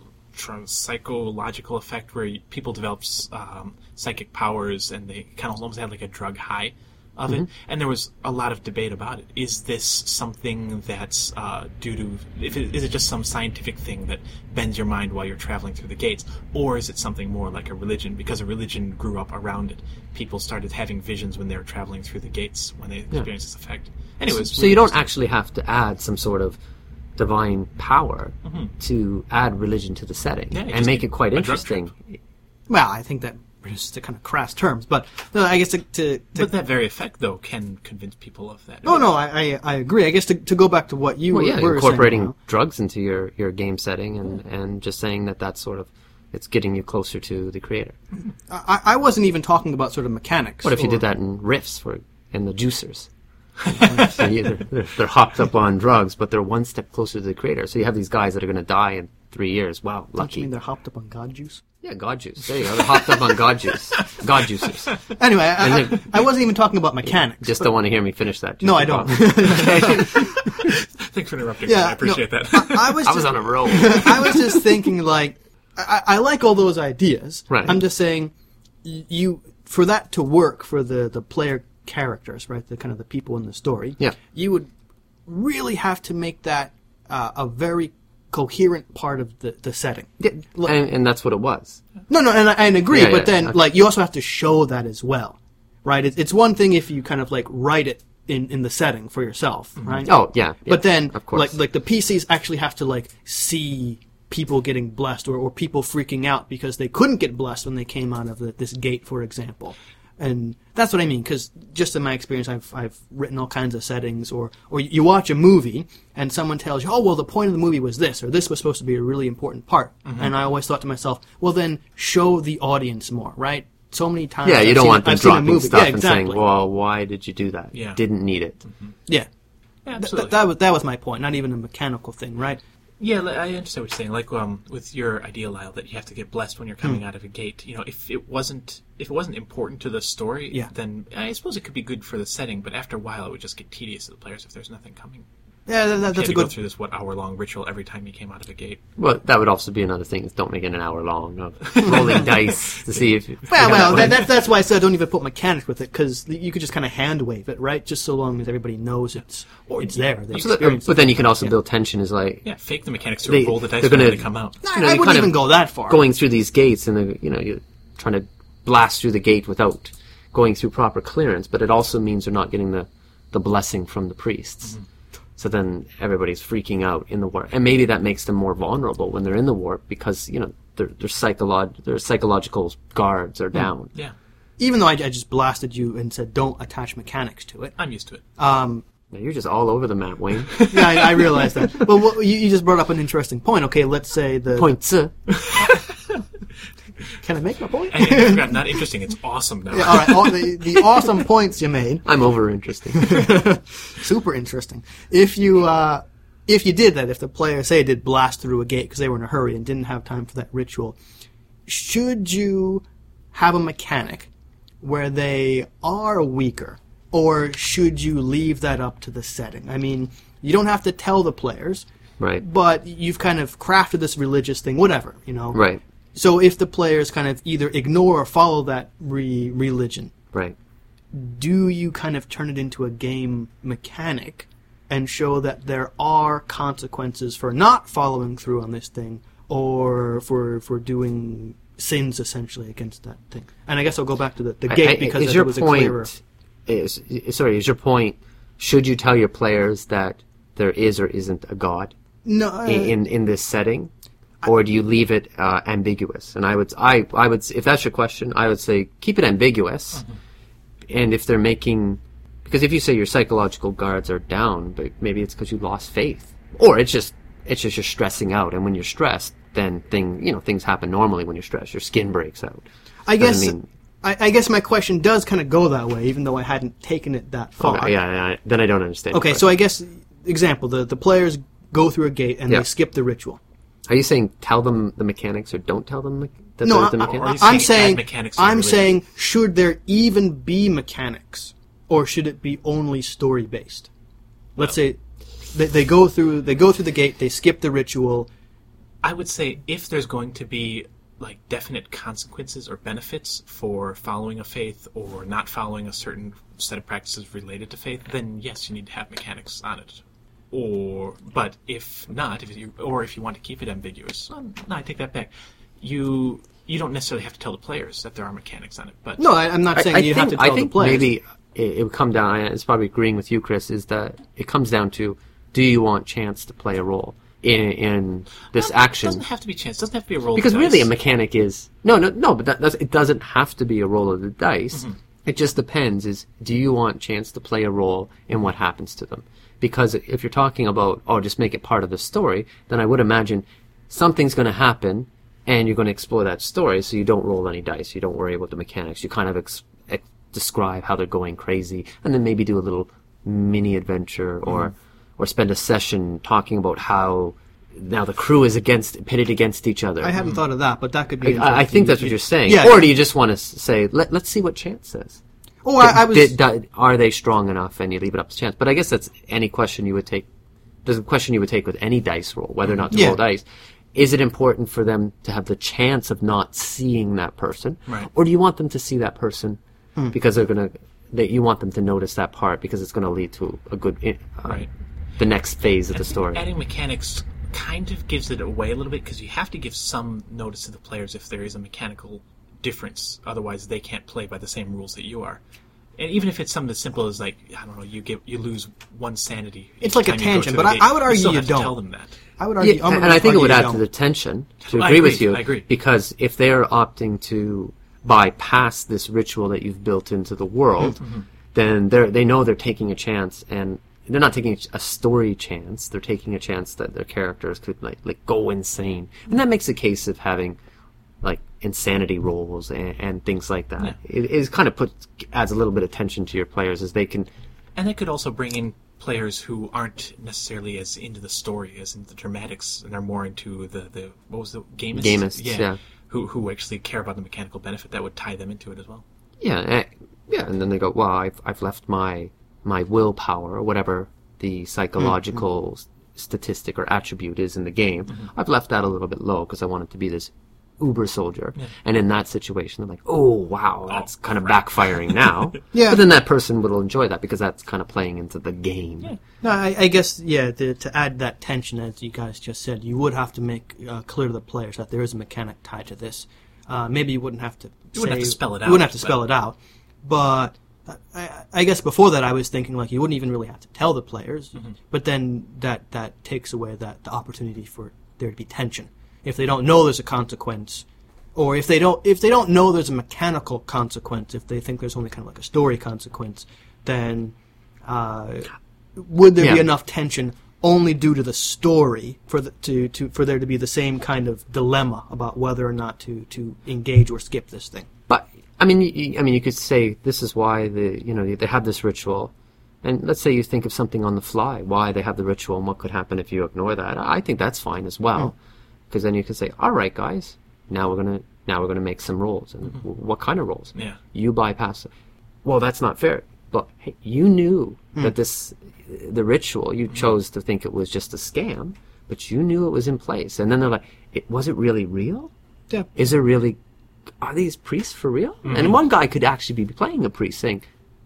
tr- psychological effect where you- people develop um, psychic powers and they kind of almost had like a drug high of it. And there was a lot of debate about it. Is this something that's uh, due to, if it, is it just some scientific thing that bends your mind while you're traveling through the gates? Or is it something more like a religion? Because a religion grew up around it. People started having visions when they were traveling through the gates when they experienced this effect. Anyways, So you don't actually have to add some sort of divine power to add religion to the setting Yeah, you and just make need it quite a drug interesting. Well, I think that is the kind of crass terms, but no, I guess to, to, to But that very effect, though, can convince people of that. oh no, I, I I agree. I guess to to go back to what you Well, were, yeah, were incorporating saying, drugs into your, your game setting and, and just saying that that's sort of, it's getting you closer to the creator. I, I wasn't even talking about sort of mechanics. What if you or- did that in Riffs for in the juicers? So you, they're, they're hopped up on drugs, but they're one step closer to the creator. So you have these guys that are going to die in three years. Wow, Don't you lucky. mean they're hopped up on God juice? Yeah, God juice. There you go. They're hopped up on God juice. God juicers. Anyway, I, And I, then- I wasn't even talking about mechanics. Just but- don't want to hear me finish that. No, I Juicer don't. Pop. Thanks for interrupting. Yeah, I appreciate no, that. I, I was I was just, on a roll. I was just thinking, like, I, I like all those ideas. Right. I'm just saying, y- you for that to work for the, the player characters, right? The kind of the people in the story. Yeah. You would really have to make that uh, a very coherent part of the, the setting. Yeah, Look- and, and that's what it was. No, no, and I, and agree, Yeah, but yeah, then yeah. like you also have to show that as well, right? It, it's one thing if you kind of like write it in, in the setting for yourself, right? Oh, yeah. yeah, But then, of course. like like the P Cs actually have to like see people getting blessed or, or people freaking out because they couldn't get blessed when they came out of the, this gate, for example. And that's what I mean, because just in my experience, I've I've written all kinds of settings, or or you watch a movie and someone tells you, oh well, the point of the movie was this, or this was supposed to be a really important part, Mm-hmm. and I always thought to myself, well then show the audience more, right? So many times, yeah, I've you don't seen- want them I've seen a dropping movie. stuff yeah, and exactly. saying, well, why did you do that? Yeah. Didn't need it. yeah. Yeah, Th- absolutely. that was that was my point, not even a mechanical thing, right? Yeah, li- I understand what you're saying. Like um, with your idea, Lyle, that you have to get blessed when you're Hmm. coming out of a gate. You know, if it wasn't if it wasn't important to the story, Yeah. then I suppose it could be good for the setting. But after a while, it would just get tedious to the players if there's nothing coming. Yeah, that, that- You that's had a to go good. through this what hour long ritual every time you came out of a gate. Well, that would also be another thing. Is don't make it an hour long of rolling dice to see if. Well, well, that, that, that's why I said don't even put mechanics with it, because you could just kind of hand wave it, right? Just so long as everybody knows it's it's there. They So that- experience but it. then you can also Yeah. build tension. Is like Yeah, fake the mechanics to They- roll the dice they're when gonna- they come out. No, you know, I you wouldn't kind of even go that far. going through these gates, and the, you know you're trying to blast through the gate without going through proper clearance. But it also means they're not getting the the blessing from the priests. Mm-hmm. So then everybody's freaking out in the warp, and maybe that makes them more vulnerable when they're in the warp because you know their their psycholog- their psychological guards are down. Yeah, Even though I, I just blasted you and said don't attach mechanics to it. I'm used to it. Um, Now, you're just all over the map, Wayne. yeah, I, I realize that. But what, you, you just brought up an interesting point. Okay, let's say the Points. uh, Can I make my point? And I forgot, not interesting. It's awesome now. Yeah, all right, all the, the awesome points you made. I'm over interesting. Super interesting. If you uh, if you did that, if the player say did blast through a gate because they were in a hurry and didn't have time for that ritual, should you have a mechanic where they are weaker, or should you leave that up to the setting? I mean, you don't have to tell the players, Right. but you've kind of crafted this religious thing, whatever, you know. Right. So if the players kind of either ignore or follow that re- religion, Right. do you kind of turn it into a game mechanic and show that there are consequences for not following through on this thing, or for for doing sins essentially against that thing? And I guess I'll go back to the, the gate I- I- because is it your was point, a clearer. Is, is- sorry, is your point, should you tell your players that there is or isn't a god No, uh, in, in, in this setting? Or do you leave it uh, ambiguous? And I would, I, I would, if that's your question, I would say keep it ambiguous. And if they're making, because if you say your psychological guards are down, but maybe it's because you lost faith, or it's just, it's just you're stressing out, and when you're stressed, then thing, you know, things happen normally when you're stressed. Your skin breaks out. I guess Doesn't mean- I, I guess my question does kind of go that way, even though I hadn't taken it that far. Okay, yeah, yeah, then I don't understand. Okay, the so I guess example: the the players go through a gate and Yeah. they skip the ritual. Are you saying tell them the mechanics or don't tell them me- that No, there's the I, mechanics? Or are you I'm saying saying add mechanics to the I'm religion? saying should there even be mechanics, or should it be only story based? Let's say they, they go through they go through the gate, they skip the ritual. I would say if there's going to be like definite consequences or benefits for following a faith or not following a certain set of practices related to faith, then yes, you need to have mechanics on it. Or, but if not, if you or if you want to keep it ambiguous, um, no, I take that back. You you don't necessarily have to tell the players that there are mechanics on it, but No, I, I'm not I, saying I you think, have to tell I think the players. maybe it, it would come down, it's probably agreeing with you, Chris, is that it comes down to, do you want Chance to play a role? in, in this It action. doesn't have to be chance. It doesn't have to be a roll. Because of really, a dice. mechanic is no, no, no. But that, that's, it doesn't have to be a roll of the dice. Mm-hmm. It just depends. Is do you want chance to play a role in what happens to them? Because if you're talking about oh, just make it part of the story, then I would imagine something's going to happen, and you're going to explore that story. So you don't roll any dice. You don't worry about the mechanics. You kind of ex- ex- describe how they're going crazy, and then maybe do a little mini adventure, or or spend a session talking about how. Now the crew is against pitted against each other. I hadn't thought of that, but that could be. I, I think that's what you're saying. Yeah. Or do you just want to say, Let, let's see what Chance says? Or I, I was. Did, did, are they strong enough, and you leave it up to Chance? But I guess that's any question you would take. There's a question you would take with any dice roll, whether or not to Yeah. roll dice. Is it important for them to have the chance of not seeing that person, Right. or do you want them to see that person Hmm. because they're gonna? That you want them to notice that part because it's going to lead to a good, uh, Right. the next phase of the story. Adding mechanics kind of gives it away a little bit because you have to give some notice to the players if there is a mechanical difference. Otherwise, they can't play by the same rules that you are. And even if it's something as simple as like I don't know, you give you lose one sanity. It's each like a time you go tangent, to but a I- gate, I would argue still you have to don't. tell them that. I would argue. Yeah, I'm and gonna I think it argue would you add don't. to the tension. To I agree, agree, with you, I agree. because if they're opting to bypass this ritual that you've built into the world, Mm-hmm. then they are they know they're taking a chance, and they're not taking a story chance. They're taking a chance that their characters could like like go insane, and that makes a case of having like insanity rolls and, and things like that. Yeah. It is kind of puts adds a little bit of tension to your players as they can. And that could also bring in players who aren't necessarily as into the story as into the dramatics, and are more into the, the what was the gamist? Gamists, yeah. Who who actually care about the mechanical benefit that would tie them into it as well. Yeah, eh, yeah, and then they go, well, I've I've left my my willpower or whatever the psychological s statistic or attribute is in the game. I've left that a little bit low because I want it to be this uber soldier. And in that situation, they're like, oh wow, that's kind of backfiring now. Yeah. But then that person will enjoy that because that's kind of playing into the game. No, I, I guess yeah. The, to add that tension, as you guys just said, you would have to make uh, clear to the players that there is a mechanic tied to this. Uh, maybe you wouldn't have to. You wouldn't have say- to spell it You out, wouldn't have to but- spell it out, but. I, I guess before that I was thinking like you wouldn't even really have to tell the players, Mm-hmm. but then that, that takes away that the opportunity for there to be tension. If they don't know there's a consequence, or if they don't if they don't know there's a mechanical consequence, if they think there's only kind of like a story consequence, then uh, would there be Yeah. enough tension only due to the story for the, to, to for there to be the same kind of dilemma about whether or not to, to engage or skip this thing? But I mean, you, I mean, you could say this is why the you know they have this ritual, and let's say you think of something on the fly, why they have the ritual and what could happen if you ignore that. I think that's fine as well, because then you can say, all right, guys, now we're gonna now we're gonna make some rolls, and w what kind of rolls? Yeah. You bypass it. Well, that's not fair. But hey, you knew that this the ritual you chose to think it was just a scam, but you knew it was in place, and then they're like, it, was it really real? Yeah. Is there really? Are these priests for real? And one guy could actually be playing a priest saying,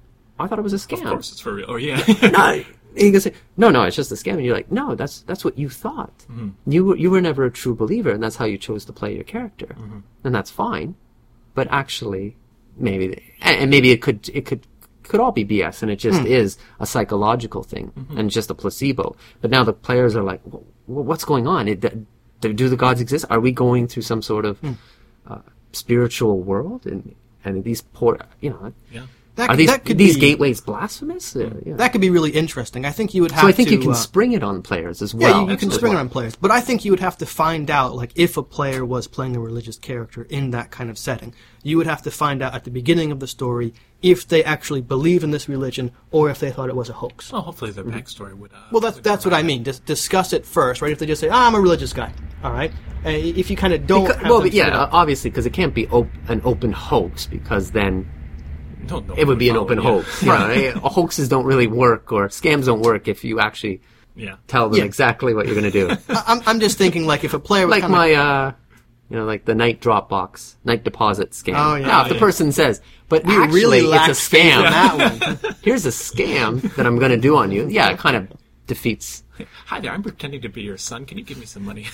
I thought it was a scam. Of course, it's for real. Oh yeah. No, he can say, no, no, it's just a scam. And you're like, no, that's that's what you thought. You were you were never a true believer, and that's how you chose to play your character, and that's fine. But actually, maybe, and and maybe it could it could could all be B S, and it just is a psychological thing and just a placebo. But now the players are like, well, what's going on? It, do, do the gods exist? Are we going through some sort of uh, spiritual world? And and these poor, you know. yeah. That, Are these that could these be, gateways blasphemous? Uh, yeah. That could be really interesting. I think you would have so I think to, you can uh, spring it on players as Yeah, well. you, you can as spring well. it on players, but I think you would have to find out, like, if a player was playing a religious character in that kind of setting, you would have to find out at the beginning of the story if they actually believe in this religion or if they thought it was a hoax. Well, hopefully their backstory would. Uh, Well, that's would that's what I provide mean. Just discuss it first, right? If they just say, "Ah, I'm a religious guy," all right. Uh, if you kind of don't, Because- have well, them but yeah, set up- obviously, because it can't be op- an open hoax, because then that. No, no it would be an follow open it, yeah. hoax. You know, eh, hoaxes don't really work, or scams don't work if you actually Yeah. tell them Yeah. exactly what you're going to do. I- I'm I'm just thinking, like, if a player was like kinda, my, uh, you know, like the night Dropbox, night deposit scam. Oh, yeah. Now, if the Yeah. person says, but we actually really lack it's a faith in scam. that one. Here's a scam that I'm going to do on you. Yeah, it kind of defeats. Hi there, I'm pretending to be your son. Can you give me some money?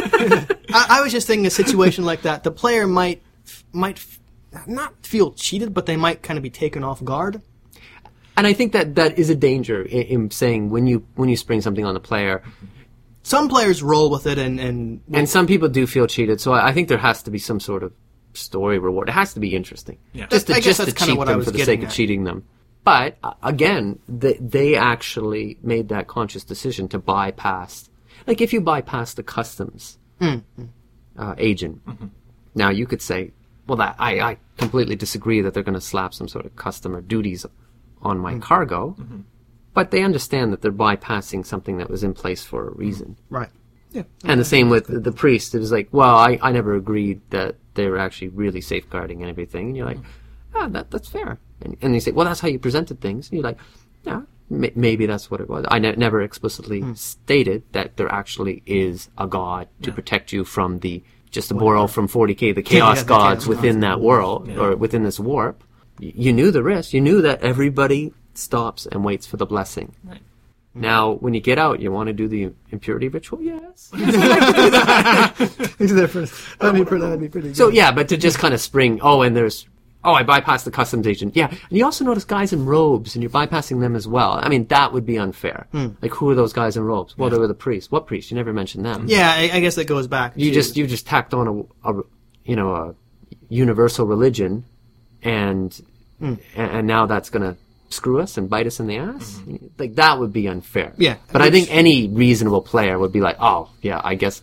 I, I was just thinking a situation like that, the player might might f- not feel cheated, but they might kind of be taken off guard. And I think that that is a danger in, in saying when you when you spring something on the player, some players roll with it, and and, and some people do feel cheated. So I, I think there has to be some sort of story reward. It has to be interesting. Yeah. Just to I guess just to that's kinda cheat what I them was for the getting sake of at. cheating them. But uh, again, they, they actually made that conscious decision to bypass. Like if you bypass the customs Mm-hmm. uh, agent, now you could say, well, that I, I completely disagree that they're going to slap some sort of customer duties on my cargo. But they understand that they're bypassing something that was in place for a reason. right. Yeah. And the same with the priest. It was like, well, I, I never agreed that they were actually really safeguarding and everything. And you're like, ah, that that's fair. And, and they say, well, that's how you presented things. And you're like, yeah, m- maybe that's what it was. I ne- never explicitly stated that there actually is a god to protect you from the, just to borrow from forty K, the chaos yeah, the gods chaos within gods. that world, or within this warp. Y- You knew the risk. You knew that everybody stops and waits for the blessing. Right. Now, when you get out, you want to do the impurity ritual? Yes. That'd be pretty, that'd be pretty good. So, yeah, but to just kind of spring, oh, and there's, oh, I bypassed the customs agent. Yeah. And you also notice guys in robes, and you're bypassing them as well. I mean, that would be unfair. Like, who are those guys in robes? Well, they were the priests. What priests? You never mentioned them. yeah, I, I guess that goes back. You to, just, you just tacked on a, a you know, a universal religion, and, and, and now that's going to screw us and bite us in the ass? Like, that would be unfair. Yeah. But I think any reasonable player would be like, oh, yeah, I guess,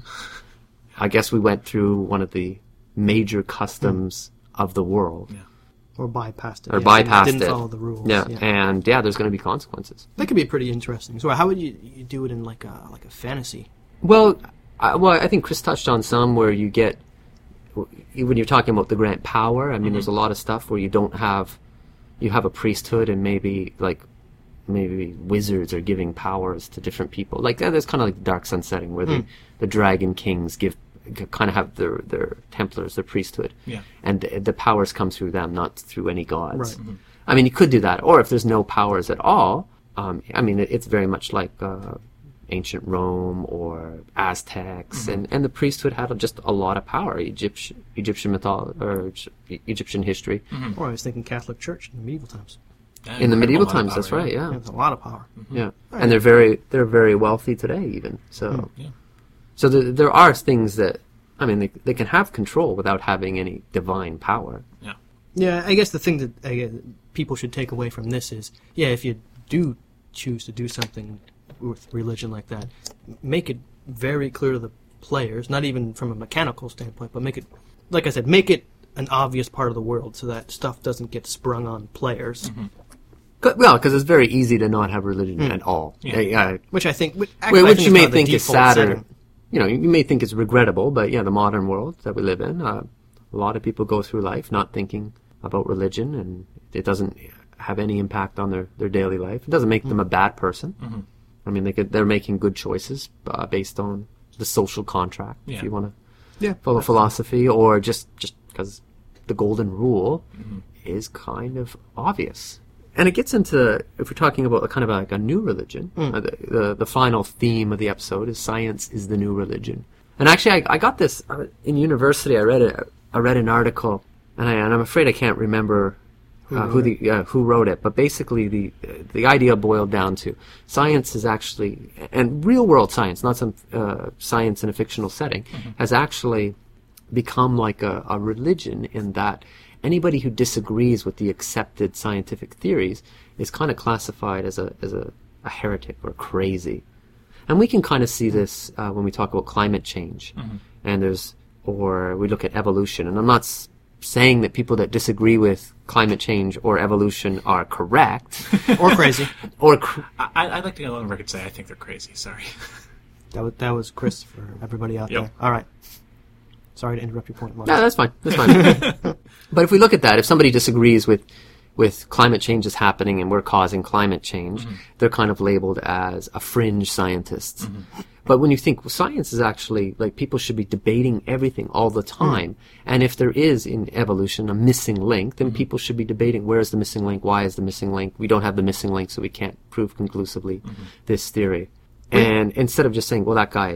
I guess we went through one of the major customs of the world. Yeah. or bypassed it. Or yeah, bypassed didn't it. follow the rules. Yeah. yeah. And, yeah, there's going to be consequences. That could be pretty interesting. So how would you, you do it in like a like a fantasy? Well, I, well, I think Chris touched on some where you get, when you're talking about the grant power, I mean, there's a lot of stuff where you don't have, you have a priesthood and maybe, like, maybe wizards are giving powers to different people. Like, there's kind of like the Dark Sun setting where the, the Dragon Kings give, kind of have their, their Templars, their priesthood. Yeah. And the, the powers come through them, not through any gods. Right. Mhm. I mean, you could do that. Or if there's no powers at all, um, I mean, it, it's very much like, uh, ancient Rome or Aztecs, Mm-hmm. and, and the priesthood had just a lot of power. Egyptian Egyptian mythology or E- Egyptian history. Mm-hmm. Or I was thinking Catholic Church in the medieval times. Yeah, In the incredible medieval amount of times, that's power, right. Yeah, There's a lot of power. yeah, and they're very they're very wealthy today, even. So, Yeah. so there, there are things that, I mean, they they can have control without having any divine power. Yeah. Yeah, I guess the thing that I guess, people should take away from this is, yeah, if you do choose to do something with religion like that, make it very clear to the players, not even from a mechanical standpoint, but make it, like I said, make it an obvious part of the world so that stuff doesn't get sprung on players. Mm-hmm. 'Cause- Well, because it's very easy to not have religion at all. Yeah. Yeah, Which I think, which, Well, actually, I which think you is may kind of the think is default sadder. setting. You know, you may think it's regrettable, but yeah, the modern world that we live in, uh, a lot of people go through life not thinking about religion, and it doesn't have any impact on their, their daily life. It doesn't make them a bad person. Mm-hmm. I mean, they could, they're making good choices uh, based on the social contract, Yeah. if you want to Yeah. follow philosophy, or just just because the golden rule Mm-hmm. is kind of obvious. And it gets into, if we're talking about a kind of like a new religion, uh, the, the the final theme of the episode is science is the new religion. And actually, I, I got this uh, in university. I read a, I read an article, and, I, and I'm afraid I can't remember uh, who the uh, who wrote it. But basically, the the idea boiled down to science is actually, and real world science, not some uh, science in a fictional setting, has actually become like a, a religion in that anybody who disagrees with the accepted scientific theories is kind of classified as a as a, a heretic or crazy. And we can kind of see this uh, when we talk about climate change, and there's or we look at evolution. And I'm not s- saying that people that disagree with climate change or evolution are correct Or crazy. or cr- I, I'd like to go on the record and say I think they're crazy. Sorry. That was, that was Chris for everybody out Yep. there. All right. Sorry to interrupt your point, Mark. No, that's fine. That's fine. But if we look at that, if somebody disagrees with with climate change is happening and we're causing climate change, Mm-hmm. they're kind of labeled as a fringe scientists. But when you think well, science is actually like people should be debating everything all the time, and if there is in evolution a missing link, then people should be debating where is the missing link, why is the missing link? We don't have the missing link, so we can't prove conclusively this theory. And instead of just saying, well, that guy is just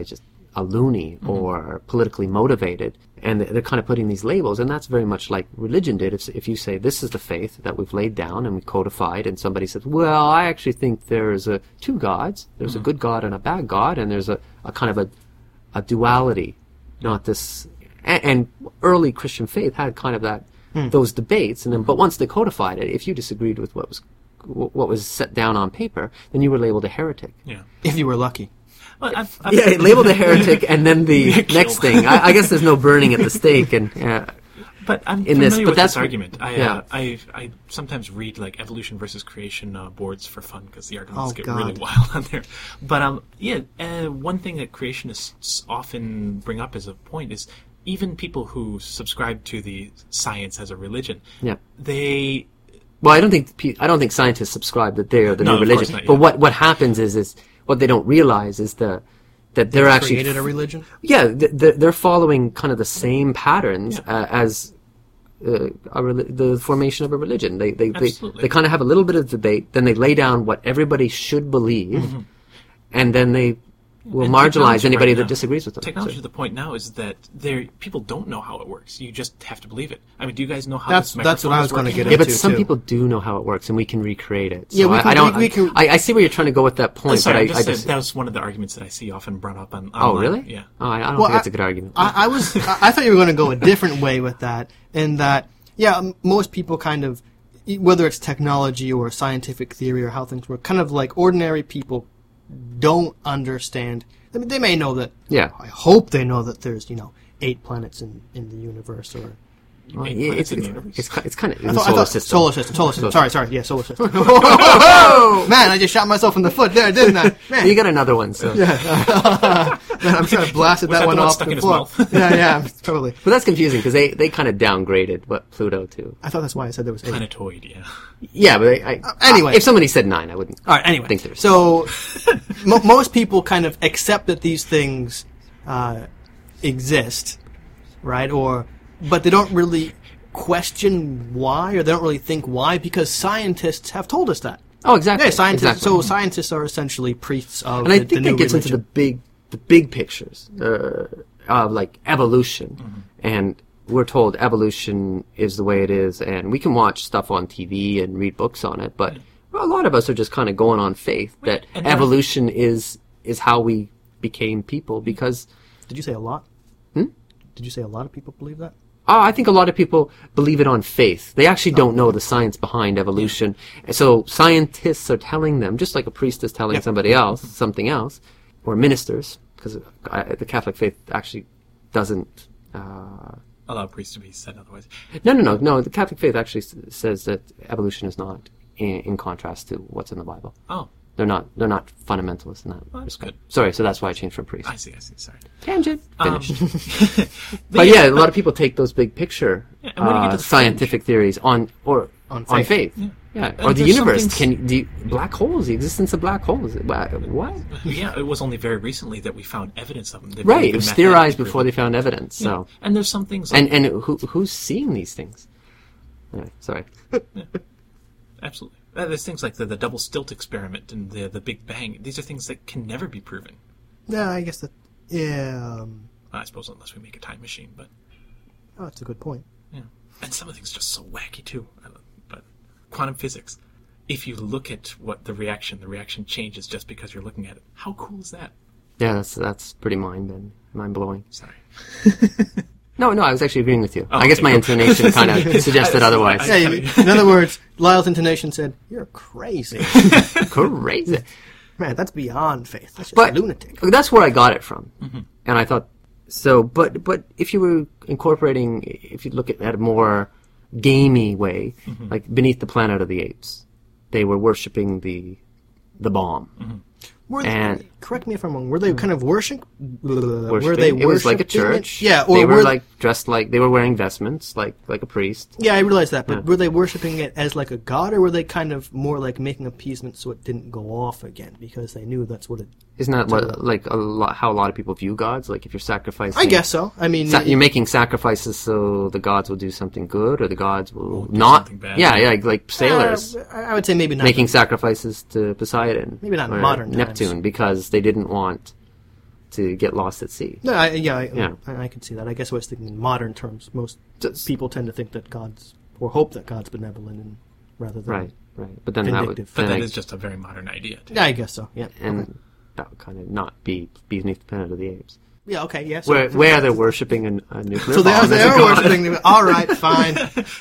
a loony or politically motivated, and they're kind of putting these labels, and that's very much like religion did. If, if you say, this is the faith that we've laid down and we codified, and somebody says, well, I actually think there's a, two gods, there's mm-hmm. a good God and a bad God, and there's a, a kind of a, a duality, not this, and, and early Christian faith had kind of that, mm. those debates, and then, but once they codified it, if you disagreed with what was what was set down on paper, then you were labeled a heretic. Yeah. If you were lucky. Well, I've, I've yeah, labeled a heretic, and then the next thing. I, I guess there's no burning at the stake, and uh, but I'm in familiar this, but with that's this argument. I, yeah. uh, I I sometimes read like evolution versus creation uh, boards for fun because the arguments Oh, get God. really wild on there. But um, yeah, uh, one thing that creationists often bring up as a point is even people who subscribe to the science as a religion. Yeah. They. Well, I don't think pe- I don't think scientists subscribe that they are the No, new of course religion. not, But yeah. what what happens is is what they don't realize is the that they're actually created a religion? yeah th- th- they're following kind of the same patterns Yeah. uh, as uh, a reli- the formation of a religion. They they they, Absolutely. they kind of have a little bit of debate, then they lay down what everybody should believe, Mm-hmm. and then they will And marginalize technology anybody right that now- disagrees with them. Technology So- to the point now is that there people don't know how it works. You just have to believe it. I mean, do you guys know how That's- this that's what microphone I is was gonna working? get Yeah, but into, some too. people do know how it works, and we can recreate it. So Yeah, we I, can- I don't. we- we can- I, I see where you're trying to go with that point, Sorry, but I, I'm just I saying just. that was one of the arguments that I see often brought up on. Oh, online. really? Yeah. Oh, I, I don't Well, think that's I- a good argument. I, I was. I, I thought you were going to go a different way with that. In that, yeah, m- most people kind of, e- whether it's technology or scientific theory or how things work, kind of like ordinary people don't understand. I mean, they may know that. Yeah. I hope they know that there's you know eight planets in, in the universe or. Well, Eight yeah, planets it's, in the it's, universe. it's, ki- it's kind of in I the thought, I solar thought- system. Solar system. Solar system. Solar- Sorry, sorry. Yeah, solar system. Man, I just shot myself in the foot there, didn't I? Man. You got another one, so. Man, I'm sure I blasted Was that that one the one off stuck the in his floor. mouth? yeah, yeah, totally. But that's confusing because they, they kind of downgraded what Pluto to. I thought that's why I said there was eight. Planetoid, yeah. Yeah, but I, I, anyway. if somebody said nine, I wouldn't. All right. Anyway, think there's- so mo- most people kind of accept that these things uh, exist, right? Or, but they don't really question why, or they don't really think why, because scientists have told us that. Oh, exactly. Yeah, scientists. Exactly. So scientists are essentially priests of and I the, think the that new gets religion. into the big, the big pictures uh, of like evolution, Mm-hmm. and we're told evolution is the way it is, and we can watch stuff on T V and read books on it, but a lot of us are just kind of going on faith that and there- evolution is is how we became people. Because Did you say a lot? Hmm? Did you say a lot of people believe that? oh, I think a lot of people believe it on faith. They actually don't know the science behind evolution. And so scientists are telling them, just like a priest is telling Yep. somebody else something else, or ministers, because the Catholic faith actually doesn't. Uh, Allow priests to be said otherwise. no, no, no, no. The Catholic faith actually s- says that evolution is not in, in contrast to what's in the Bible. Oh, They're not. They're not fundamentalists in that Well, that's respect. good. Sorry, so that's why I changed from priest. I see, I see, sorry. Tangent. Um, Finished. But yeah, a lot of people take those big picture Yeah, and when you get uh, to the scientific theories on or On on faith. faith. Yeah. Yeah, And or the there's some universe. things- Can you, do you, black holes? The existence of black holes? Wha- What? Yeah, it was only very recently that we found evidence of them. They've only Right. It been was mathematically theorized before they proven. found evidence. So Yeah. And there's some things like, and and who who's seeing these things? Anyway, sorry. absolutely. Uh, There's things like the, the double stilt experiment and the the Big Bang. These are things that can never be proven. Yeah, I guess that. Yeah. Um, I suppose unless we make a time machine, but oh, that's a good point. yeah. And some of the things are just so wacky too. I love- But quantum physics. If you look at what the reaction, the reaction changes just because you're looking at it. How cool is that? Yeah, that's that's pretty mind mind blowing. Sorry. No, no, I was actually agreeing with you. Oh, I guess okay, my cool. intonation kind of suggested otherwise. Yeah, you- in other words, Lyle's intonation said, "You're crazy, Crazy. man. That's beyond faith. That's just But lunatic." that's where I got it from, Mm-hmm. and I thought so. But but if you were incorporating, if you look at, at a more gamey way, Mm-hmm. like Beneath the Planet of the Apes, they were worshiping the the bomb. Mm-hmm. Were they, and- correct me if I'm wrong. Were they kind of worship? Were Worshiping. they? It was like a worshiping it? church. Yeah, or they were were like dressed like they were wearing vestments, like like a priest. Yeah, I realize that, but Yeah. were they worshiping it as like a god, or were they kind of more like making appeasement so it didn't go off again because they knew that's what it? Isn't that what, like a lot, how a lot of people view gods? Like if you're sacrificing, I guess so. I mean, Sa- you're making sacrifices so the gods will do something good, or the gods will do not. something bad. Yeah, yeah, like sailors uh, I I would say maybe not. making sacrifices to Poseidon, Maybe not in or modern times. Neptune, because they didn't want to get lost at sea. No, I, yeah, I, Yeah. I, I can see that. I guess I was thinking in modern terms. Most Just- people tend to think that God's, or hope that God's benevolent, and rather than Right, right. But then that would, vindictive. But then that I- is just a very modern idea. Too. Yeah, I guess so. Yeah, and okay. that would kind of not be beneath the Planet of the Apes. yeah, okay, yeah. So, Where, where they're worshipping a, a nuclear so they are, bomb. they as a are god. worshiping. All right, fine.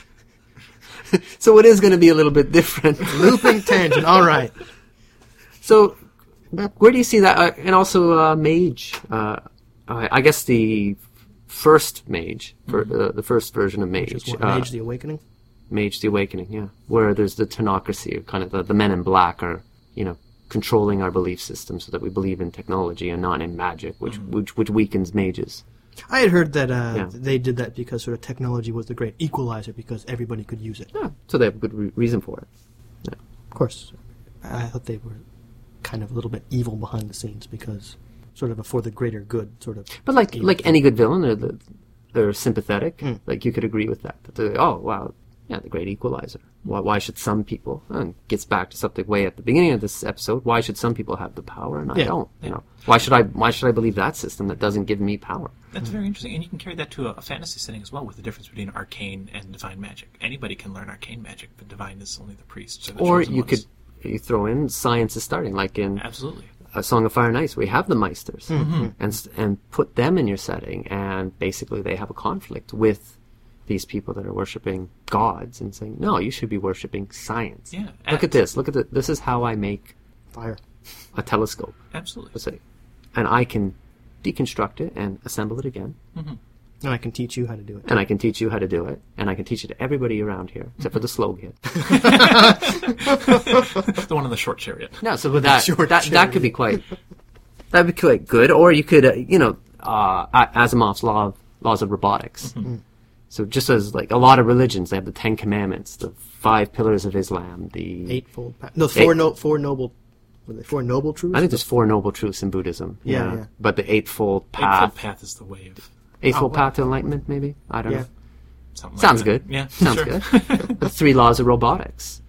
So it is going to be a little bit different. Looping tangent. All right. So, where do you see that? Uh, and also, uh, Mage. Uh, I I guess the first Mage, for, uh, the first version of Mage. Just what, uh, Mage the Awakening. Mage the Awakening, yeah. Where there's the Tenocracy, or kind of the, the men in black are, you know, controlling our belief system so that we believe in technology and not in magic, which which, which weakens mages. I had heard that uh, Yeah. they did that because sort of technology was the great equalizer because everybody could use it. Yeah, so they have a good re- reason for it. Of course, I thought they were kind of a little bit evil behind the scenes because sort of a for the greater good sort of. But like evil. like any good villain, they're, the, they're sympathetic. Mm. Like you could agree with that. That they're, oh wow, yeah, the great equalizer. Why, why should some people? And gets back to something way at the beginning of this episode. Why should some people have the power and I Yeah. don't? You know, why should I? Why should I believe that system that doesn't give me power? That's very interesting, and you can carry that to a, a fantasy setting as well, with the difference between arcane and divine magic. Anybody can learn arcane magic, but divine is only the priests. Or, the Or chosen you ones. could you throw in science is starting, like in Absolutely. A Song of Fire and Ice. We have the Meisters, Mm-hmm. and s- and put them in your setting, and basically they have a conflict with these people that are worshiping gods and saying, no, you should be worshiping science. Yeah, Look at and- this. Look at the, this is how I make Fire. a telescope. Absolutely. Let's say, and I can deconstruct it and assemble it again, And I can teach you how to do it. and I can teach you how to do it, and I can teach it to everybody around here, except for the slow kid. The one in the short chariot. No, so with that, short that, that could be quite, that'd be quite good. Or you could, uh, you know, uh, Asimov's law of, laws of robotics. So just as like a lot of religions, they have the Ten Commandments, the five pillars of Islam, the Eightfold. Pa- no, four Eight- no, four noble. Were they four noble truths? I think there's four noble truths in Buddhism. Yeah, yeah. But the eightfold Eightfold path, path is the way of eightfold Oh, path to enlightenment, maybe. I don't Yeah. know. something like Sounds that. good. Yeah, Sounds sure. good. The three laws of robotics.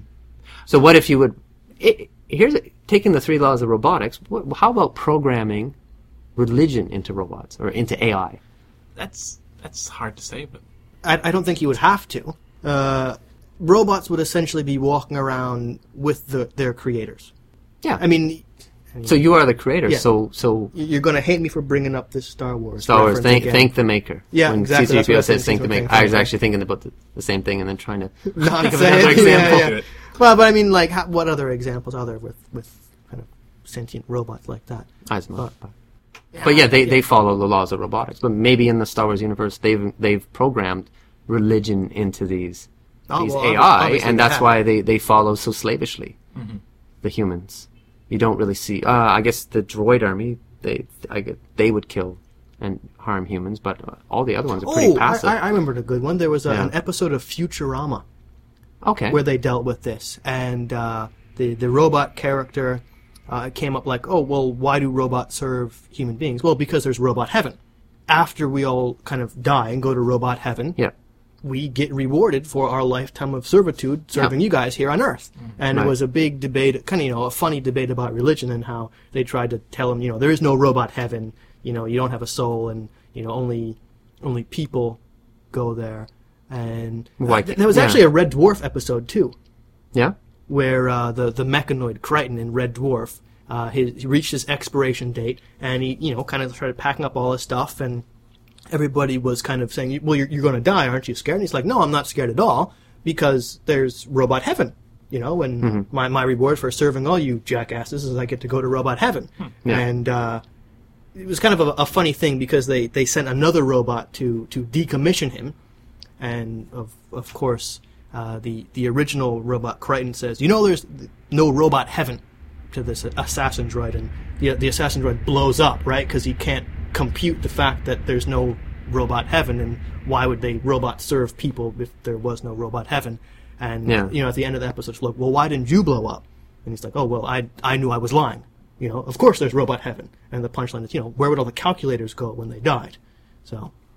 So what if you would? It, here's taking the three laws of robotics. What, how about programming religion into robots or into A I? That's that's hard to say, but I, I don't think you would have to. Uh, robots would essentially be walking around with the, their creators. Yeah. I mean, so you are the creator. Yeah. So so you're going to hate me for bringing up this Star Wars. Star Wars. reference Thank again. thank the maker. Yeah, when exactly, C that's three P O what I says was thank the thinking, maker. I was thank actually thinking about the, the same thing and then trying to Not think of saying- another example. yeah, yeah. Well, but I mean, like, how, what other examples are there with, with kind of sentient robots like that? Asimov. But, but yeah, they, they follow the laws of robotics. But maybe in the Star Wars universe, they've they've programmed religion into these Oh, these well, A obvi- I, obviously and they that's have. why they, they follow so slavishly the humans. You don't really see. Uh, I guess the droid army they I get, they would kill and harm humans, but uh, all the other ones are pretty Oh, I, passive. I I remembered a good one. There was a, Yeah. an episode of Futurama okay. where they dealt with this, and uh, the the robot character uh, came up like, oh, well, why do robots serve human beings? Well, because there's robot heaven. After we all kind of die and go to robot heaven, yeah. we get rewarded for our lifetime of servitude serving Yeah. you guys here on Earth. And Right. it was a big debate, kind of, you know, a funny debate about religion and how they tried to tell them, you know, there is no robot heaven, you know, you don't have a soul, and, you know, only only people go there. And Why uh, th- there was yeah. actually a Red Dwarf episode, too, Yeah. where uh, the, the mechanoid Crichton in Red Dwarf, uh, his, he reached his expiration date, and he, you know, kind of started packing up all his stuff, and everybody was kind of saying, well, you're, you're going to die, aren't you scared? And he's like, no, I'm not scared at all, because there's robot heaven, you know, and Mm-hmm. my, my reward for serving all you jackasses is I get to go to robot heaven. Yeah. And uh, it was kind of a, a funny thing, because they, they sent another robot to, to decommission him, and of of course, uh, the, the original robot Crichton says, you know, there's no robot heaven to this assassin droid, and the, the assassin droid blows up, right, because he can't compute the fact that there's no robot heaven, and why would they robot serve people if there was no robot heaven? And Yeah. you know, at the end of the episode, it's like, well, why didn't you blow up? And he's like, oh, well, I I knew I was lying. You know, of course there's robot heaven. And the punchline is, you know, where would all the calculators go when they died? So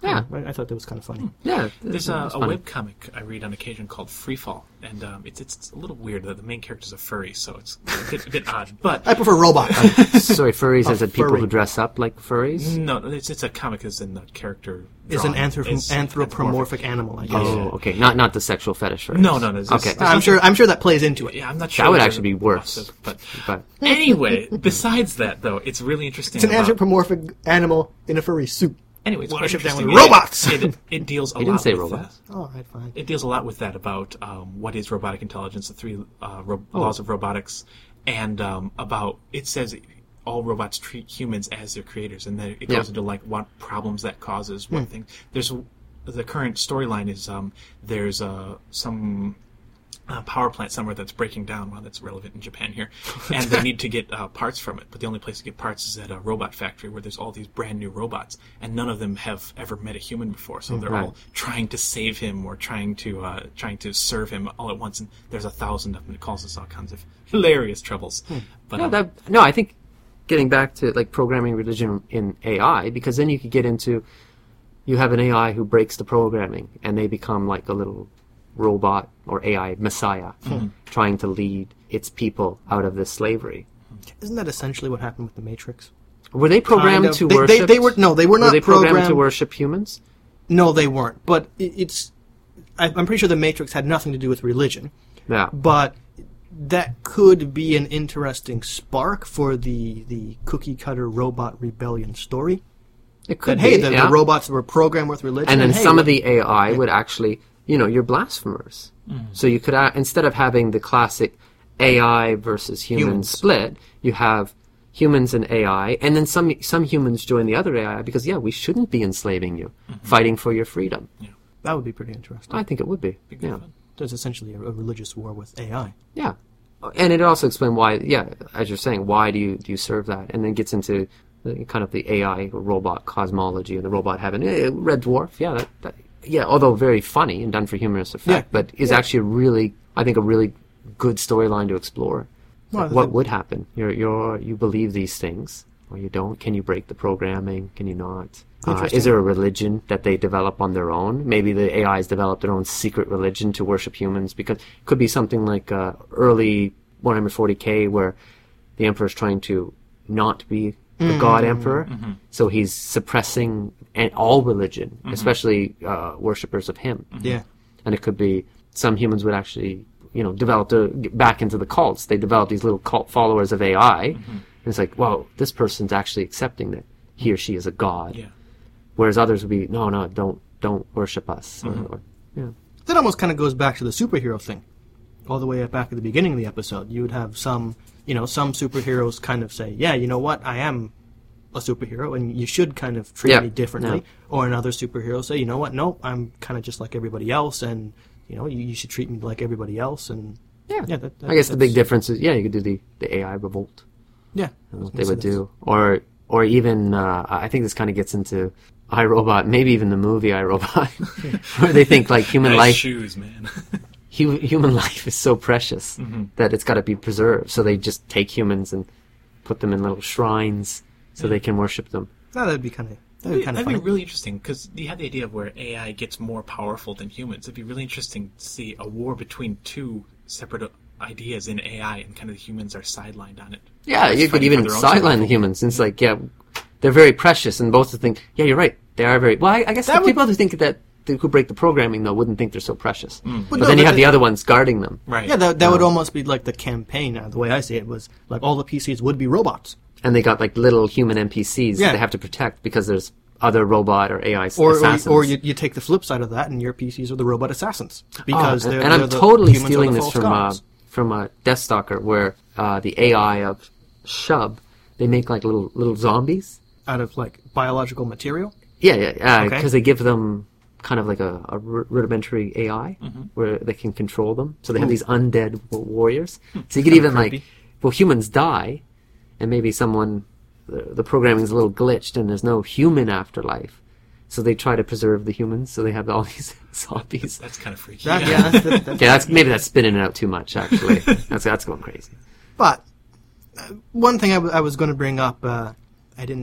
Yeah. I, I thought that was kind of funny. Yeah, There's it a, was a funny. webcomic I read on occasion called Freefall, and um, it's it's a little weird that the main character's a furry, so it's a bit, a bit odd. But I prefer robots. Sorry, furries, as in people furry. who dress up like furries? no, it's it's a comic as in the character. It's an drawing anthrop- is anthropomorphic animal, I guess. Oh, okay. Not not the sexual fetish furries. No, no, no. There's, Okay. there's I'm sure. I'm sure that plays into it. Yeah, I'm not sure. That would whether actually be worse. offset, But But anyway, besides that, though, it's really interesting. It's an about- anthropomorphic animal in a furry suit. Anyway, it's quite Worship them interesting. with robots! It, it, it deals a he lot didn't say with robots. that. Oh, right, fine. It deals a lot with that about um, what is robotic intelligence, the three uh, ro- Oh. laws of robotics, and um, about it says all robots treat humans as their creators, and then it Yeah. goes into like what problems that causes, what things. There's the current storyline is um, there's uh, some. Uh, power plant somewhere that's breaking down. Well, that's relevant in Japan here, and they need to get uh, parts from it. But the only place to get parts is at a robot factory where there's all these brand new robots, and none of them have ever met a human before. So they're Right. all trying to save him or trying to uh, trying to serve him all at once. And there's a thousand of them. It causes all kinds of hilarious troubles. But no, um, that, no, I think getting back to like programming religion in A I, because then you could get into, you have an A I who breaks the programming, and they become like a little robot or A I messiah, trying to lead its people out of this slavery. Isn't that essentially what happened with the Matrix? Were they programmed Kind of. to They- worship? They, they were no, they were were not they programmed, programmed to worship humans? No, they weren't. But it, it's. I, I'm pretty sure the Matrix had nothing to do with religion. Yeah. But that could be an interesting spark for the the cookie cutter robot rebellion story. It could That, hey, be, the, yeah. the robots were programmed with religion, and then hey, some what- of the A I would actually, you know, you're blasphemers. So you could, uh, instead of having the classic A I versus human Humans. split, you have humans and A I, and then some some humans join the other A I because, yeah, we shouldn't be enslaving you, fighting for your freedom. that would be pretty interesting. I think it would be. Big good Yeah. fun. There's essentially a, a religious war with A I. Yeah. And it also explains why, yeah, as you're saying, why do you do you serve that? And then gets into the, kind of the A I or robot cosmology and the robot heaven. Eh, Red Dwarf, yeah, that, that, yeah, although very funny and done for humorous effect, Yeah. but is Yeah. actually a really, I think, a really good storyline to explore. Well, what the- would happen? You're, you're, you believe these things, or you don't? Can you break the programming? Can you not? Uh, Interesting. is there a religion that they develop on their own? Maybe the A Is develop their own secret religion to worship humans, because it could be something like uh, early Warhammer forty K, where the Emperor's trying to not be the God Emperor, so he's suppressing an, all religion, especially uh, worshippers of him. Yeah. And it could be some humans would actually, you know, develop their, get back into the cults. They develop these little cult followers of A I, and it's like, well, this person's actually accepting that he or she is a god. Yeah. Whereas others would be, no, no, don't don't worship us. Or, or, yeah. That almost kind of goes back to the superhero thing. All the way back at the beginning of the episode, you would have some, you know, some superheroes kind of say, yeah, you know what, I am a superhero, and you should kind of treat Yeah, me differently. yeah. Or another superhero say, you know what, no, I'm kind of just like everybody else, and, you know, you, you should treat me like everybody else, and... Yeah. yeah that, that, I guess the big that's- difference is, yeah, you could do the, the A I revolt. Yeah. And what they would do. Or or even, uh, I think this kind of gets into iRobot, maybe even the movie iRobot, where they think like human Nice life... shoes, man. hu- human life is so precious that it's got to be preserved. So they just take humans and put them in little shrines so they can worship them. No, that'd be kind of that'd be kind of That'd funny. be really interesting, because you have the idea of where A I gets more powerful than humans. It'd be really interesting to see a war between two separate ideas in A I, and kind of the humans are sidelined on it. Yeah, Just you could fighting even for their own sideline the survival. humans. It's like, yeah, they're very precious, and both think, yeah, you're right, they are very. Well, I, I guess That the would- people who think that who break the programming though wouldn't think they're so precious. Mm. But no, then you but have the- the other ones guarding them. Right. Yeah, that, that would almost be like the campaign. Uh, the way I see it was like all the P Cs would be robots, And they got like little human N P Cs Yeah. that they have to protect because there's other robot or A I or or, assassins. or you, you take the flip side of that, and your P Cs are the robot assassins because Oh, they're, and they're I'm the totally humans are stealing the this false from uh, gods. from uh, Deathstalker, where uh, the A I of Shub, they make like little little zombies. out of like biological material. Yeah, yeah, because Okay. they give them kind of like a, a ru- rudimentary A I Mm-hmm. where they can control them. So they have these undead wa- warriors. Hmm. So you could even creepy. like, well, humans die, and maybe someone the, the programming's a little glitched, and there's no human afterlife. So they try to preserve the humans. So they have all these zombies. That's kind of freaky. That, yeah, that's, that, that's, Okay, that's maybe that's spinning it out too much. Actually, that's that's going crazy. but uh, one thing I, w- I was going to bring up, uh, I didn't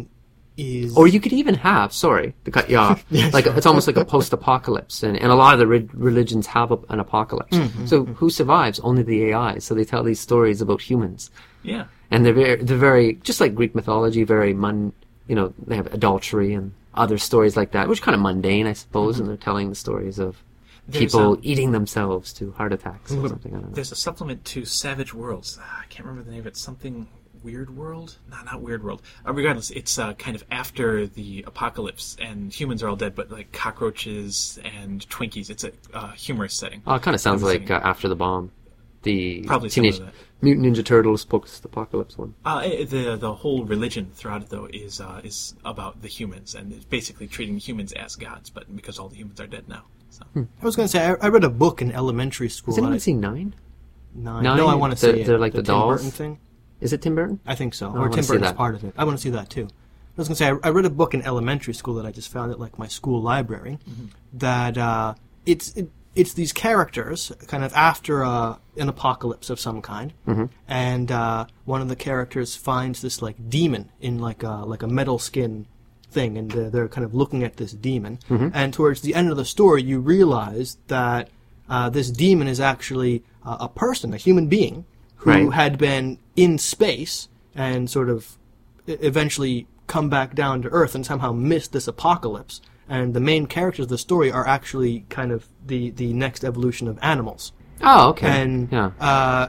is... Or you could even have, sorry to cut you off, Yeah, like sure. it's almost like a post-apocalypse, and, and a lot of the re- religions have a, an apocalypse. Mm-hmm. So who survives? Only the A Is. So they tell these stories about humans, Yeah. and they're very, they're very just like Greek mythology, very mun, you know, they have adultery and other stories like that, which are kind of mundane, I suppose, Mm-hmm. and they're telling the stories of There's, people um, eating themselves to heart attacks or something. I don't know. There's a supplement to Savage Worlds. Ah, I can't remember the name of it. Something Weird World? No, not Weird World. Uh, regardless, it's uh, kind of after the apocalypse, and humans are all dead, but like cockroaches and Twinkies. It's a uh, humorous setting. Oh, it kind of sounds Humorous like setting. uh, After the Bomb, the Probably Teenage similar to Mutant Ninja Turtles post-apocalypse one. Uh, eh, the the whole religion throughout it though is uh, is about the humans, and it's basically treating humans as gods, but because all the humans are dead now. So. I was going to say, I, I read a book in elementary school. Has anyone that I- seen Nine? Nine. Nine? No, I want to They're- see it. they're like the Tim dolls? Burton thing? Is it Tim Burton? I think so. I or wanna Tim see Burton's that. part of it. I want to see that too. I was going to say, I, I read a book in elementary school that I just found at like my school library. Mm-hmm. That uh, it's it, it's these characters kind of after uh, an apocalypse of some kind, Mm-hmm. and uh, one of the characters finds this like demon in like a like a metal skin thing, and they're, they're kind of looking at this demon. Mm-hmm. And towards the end of the story, you realize that uh, this demon is actually uh, a person, a human being, who Right. had been in space and sort of e- eventually come back down to Earth and somehow missed this apocalypse. And the main characters of the story are actually kind of the, the next evolution of animals. Oh, okay. And yeah. uh,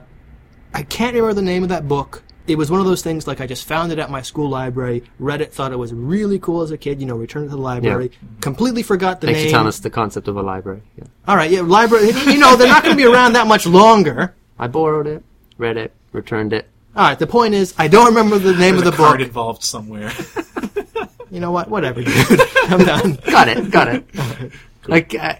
I can't remember the name of that book. It was one of those things like I just found it at my school library, read it, thought it was really cool as a kid, you know, returned it to the library, completely forgot the Thanks name. for telling us the concept of a library. Yeah. All right, yeah, library, you know, they're not going to be around that much longer. I borrowed it, read it, returned it. All right, the point is, I don't remember the name There's of a the card book. involved somewhere. You know what? Whatever, dude. I'm done. Got it, got it. Like, uh,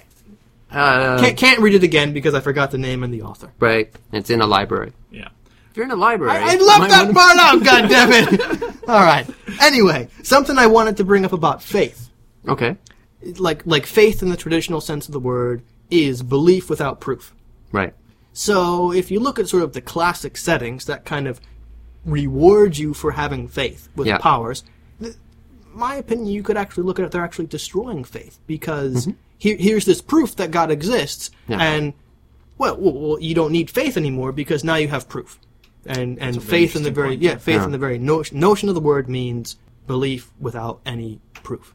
uh, Can't, can't read it again because I forgot the name and the author. right, it's in a library. Yeah. If you're in a library... I, I you left might that wanna- part out, goddammit! All right. Anyway, something I wanted to bring up about faith. Okay, Like, like faith in the traditional sense of the word is belief without proof. right. So if you look at sort of the classic settings that kind of reward you for having faith with Yeah. powers, th- my opinion, you could actually look at it, they're actually destroying faith because here, here's this proof that God exists, Yeah. and well, well, well, you don't need faith anymore because now you have proof. And and a very faith in the interesting very point. yeah faith Yeah. in the very notion, notion of the word means belief without any proof.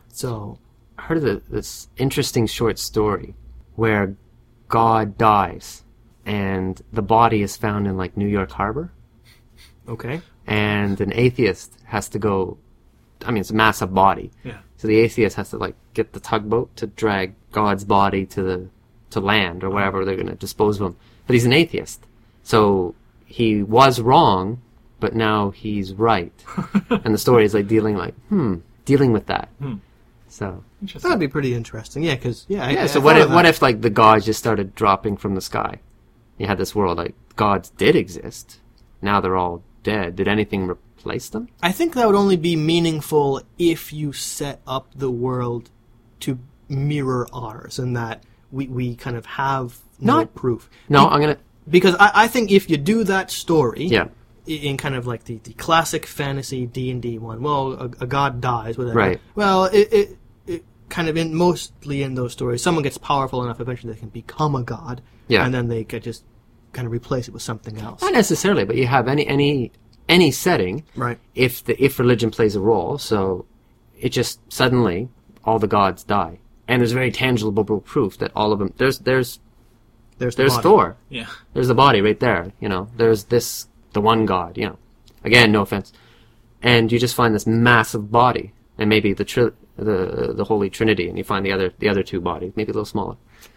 So I heard of the, this interesting short story where God dies and the body is found in like New York Harbor, okay, and an atheist has to go. I mean, it's a massive body, Yeah. so the atheist has to like get the tugboat to drag God's body to the to land or wherever they're going to dispose of him. But he's an atheist, so he was wrong, but now he's right. And the story is like dealing like hmm, dealing with that. So Interesting. that'd be pretty interesting. Yeah, because yeah, I- yeah. I, So I what thought if of what that. if like the gods just started dropping from the sky? You had this world like gods did exist. Now they're all dead. Did anything replace them? I think that would only be meaningful if you set up the world to mirror ours, and that we, we kind of have no Not- proof. No, Be- I'm gonna. because I, I think if you do that story, Yeah. i- in kind of like the, the classic fantasy D and D one, well, a, a god dies, whatever. Right. Well, it, it it kind of in mostly in those stories, someone gets powerful enough, eventually they can become a god, Yeah. and then they could just kind of replace it with something else. Not necessarily, but you have any any any setting. Right. If the if religion plays a role, so it just suddenly all the gods die, and there's very tangible proof that all of them. There's there's There's the there's body. Thor. Yeah. There's the body right there. You know. There's this the one god. You know. Again, no offense. And you just find this massive body, and maybe the tri- the the Holy Trinity, and you find the other the other two bodies, maybe a little smaller.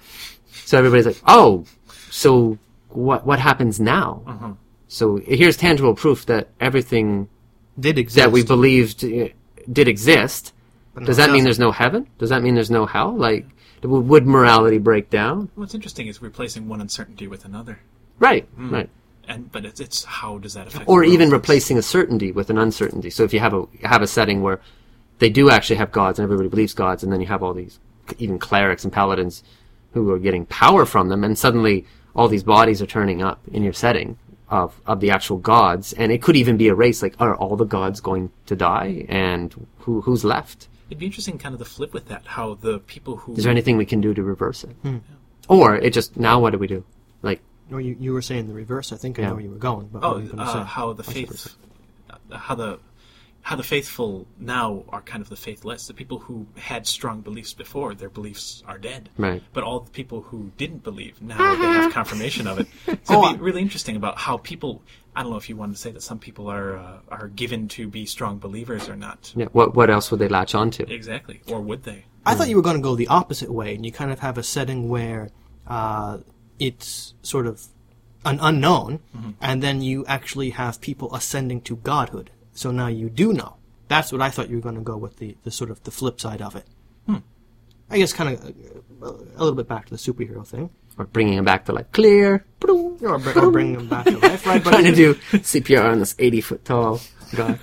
So everybody's like, oh, so what what happens now? Uh-huh. So here's tangible proof that everything Did exist. that we believed uh, did exist. But no, Does it that mean doesn't. there's no heaven? Does that mean there's no hell? Like, w- would morality break down? What's interesting is replacing one uncertainty with another. Right, right. And but it's it's how does that affect? Or the even world? replacing a certainty with an uncertainty. So if you have a have a setting where they do actually have gods and everybody believes gods, and then you have all these even clerics and paladins who are getting power from them, and suddenly all these bodies are turning up in your setting. of of the actual gods, and it could even be a race. Like, are all the gods going to die, and who who's left? It'd be interesting, kind of the flip with that. How the people who Is there anything we can do to reverse it? Hmm. Or it just now what do we do? Like, Or you, you were saying the reverse. I think I Yeah. know where you were going. But oh, what were you gonna say? uh, how the faith, uh, how the how the faithful now are kind of the faithless. The people who had strong beliefs before, their beliefs are dead. Right. But all the people who didn't believe, now they have confirmation of it. So Oh, it'd be really interesting about how people. I don't know if you wanted to say that some people are uh, are given to be strong believers or not. yeah, what what else would they latch onto? Exactly. Or would they? I thought you were going to go the opposite way, and you kind of have a setting where uh, it's sort of an unknown, Mm-hmm. and then you actually have people ascending to godhood. So now you do know. That's what I thought you were going to go with, the, the sort of the flip side of it. Hmm. I guess kind of a, a little bit back to the superhero thing. Or bringing them back to like clear, Or, br- or bring them back to life, right? But trying to do C P R on this eighty foot tall guy.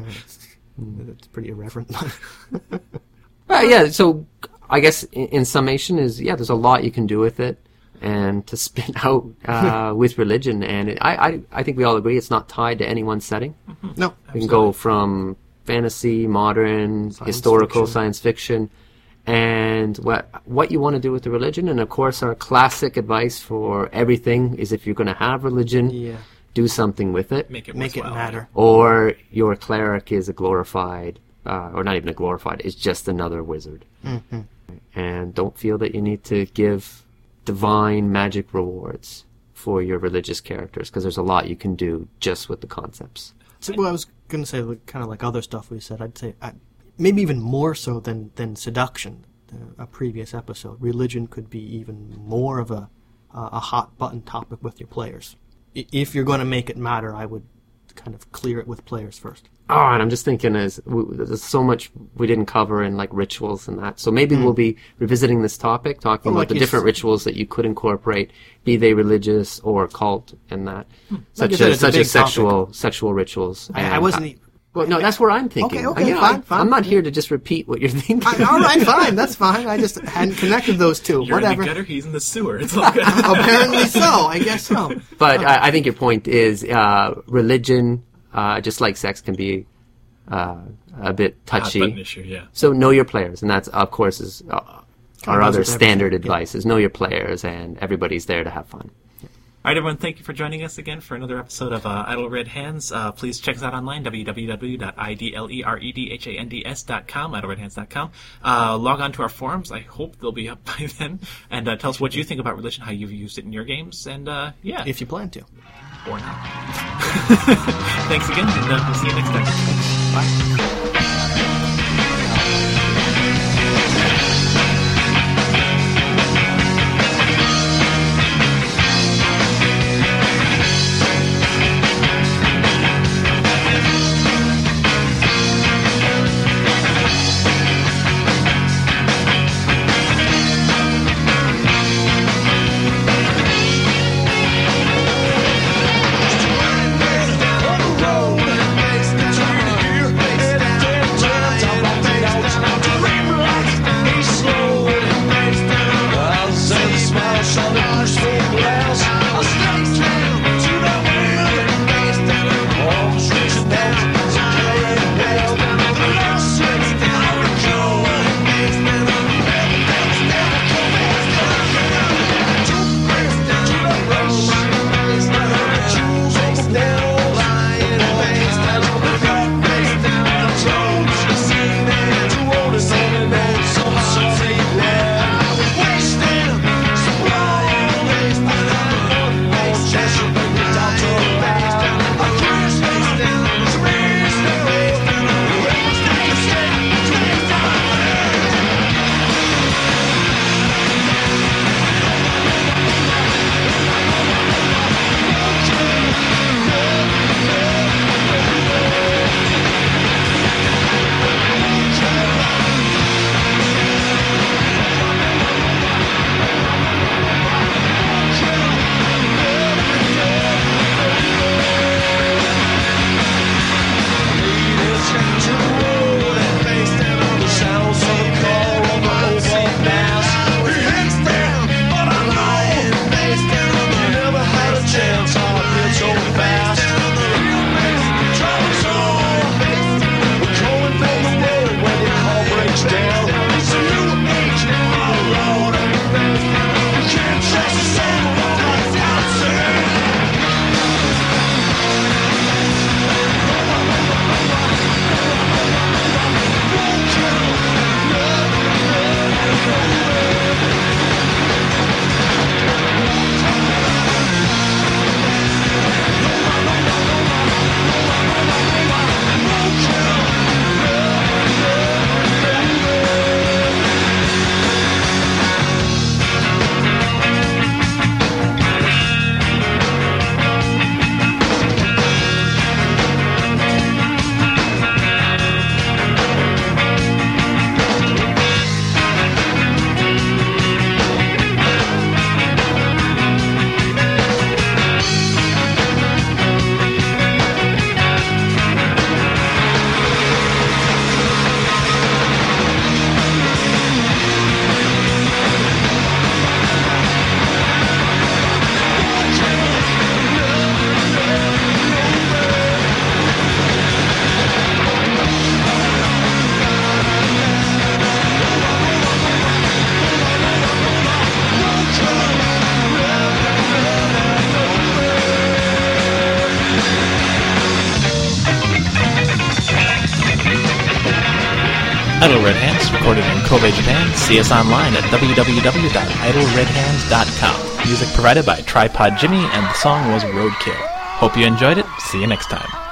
That's pretty irreverent. Uh, yeah, so I guess in, in summation is, yeah, there's a lot you can do with it, and to spin out uh, with religion, and it, I, I I think we all agree it's not tied to any one setting. No. You can go from fantasy, modern, historical, fiction. science fiction, and what what you want to do with the religion. And of course, our classic advice for everything is if you're going to have religion, Yeah. do something with it. Make it Make it worthwhile. matter. Or your cleric is a glorified, uh, or not even a glorified, it's just another wizard. Mm-hmm. And don't feel that you need to give divine magic rewards for your religious characters, because there's a lot you can do just with the concepts. So, well, I was going to say, like, kind of like other stuff we said, I'd say uh, maybe even more so than, than seduction, uh, a previous episode. Religion could be even more of a, uh, a hot button topic with your players. I- if you're going to make it matter, I would kind of clear it with players first. Oh, and I'm just thinking, as w- there's so much we didn't cover in like rituals and that. So maybe we'll be revisiting this topic, talking Well, about like the you different s- rituals that you could incorporate, be they religious or cult, and that, such you said, as it's a such big as sexual sexual rituals. I, I And wasn't... e- Well, no, that's where I'm thinking. Okay, okay, Yeah, fine, I'm, fine. I'm not here to just repeat what you're thinking. I, all right, fine, that's fine. I just hadn't connected those two. You're Whatever. in the gutter, he's in the sewer. It's all good. Apparently so. I guess so. But I, I think your point is uh, religion, uh, just like sex, can be uh, a bit Hot touchy. button issue, yeah. So know your players, and that's of course is uh, our goes other with standard everything, advice: is know your players, and everybody's there to have fun. All right, everyone, thank you for joining us again for another episode of uh, Idle Red Hands. Uh, please check us out online, w w w dot idleredhands dot com, idle red hands dot com. Uh, log on to our forums. I hope they'll be up by then. And uh, tell us what you think about religion, how you've used it in your games, and uh, yeah, If you plan to. or not. Thanks again, and uh, we'll see you next time. Bye. Road makes the journey, makes the Idle Red Hands, recorded in Kobe, Japan. See us online at w w w dot idle red hands dot com. Music provided by Tripod Jimmy, and the song was Roadkill. Hope you enjoyed it. See you next time.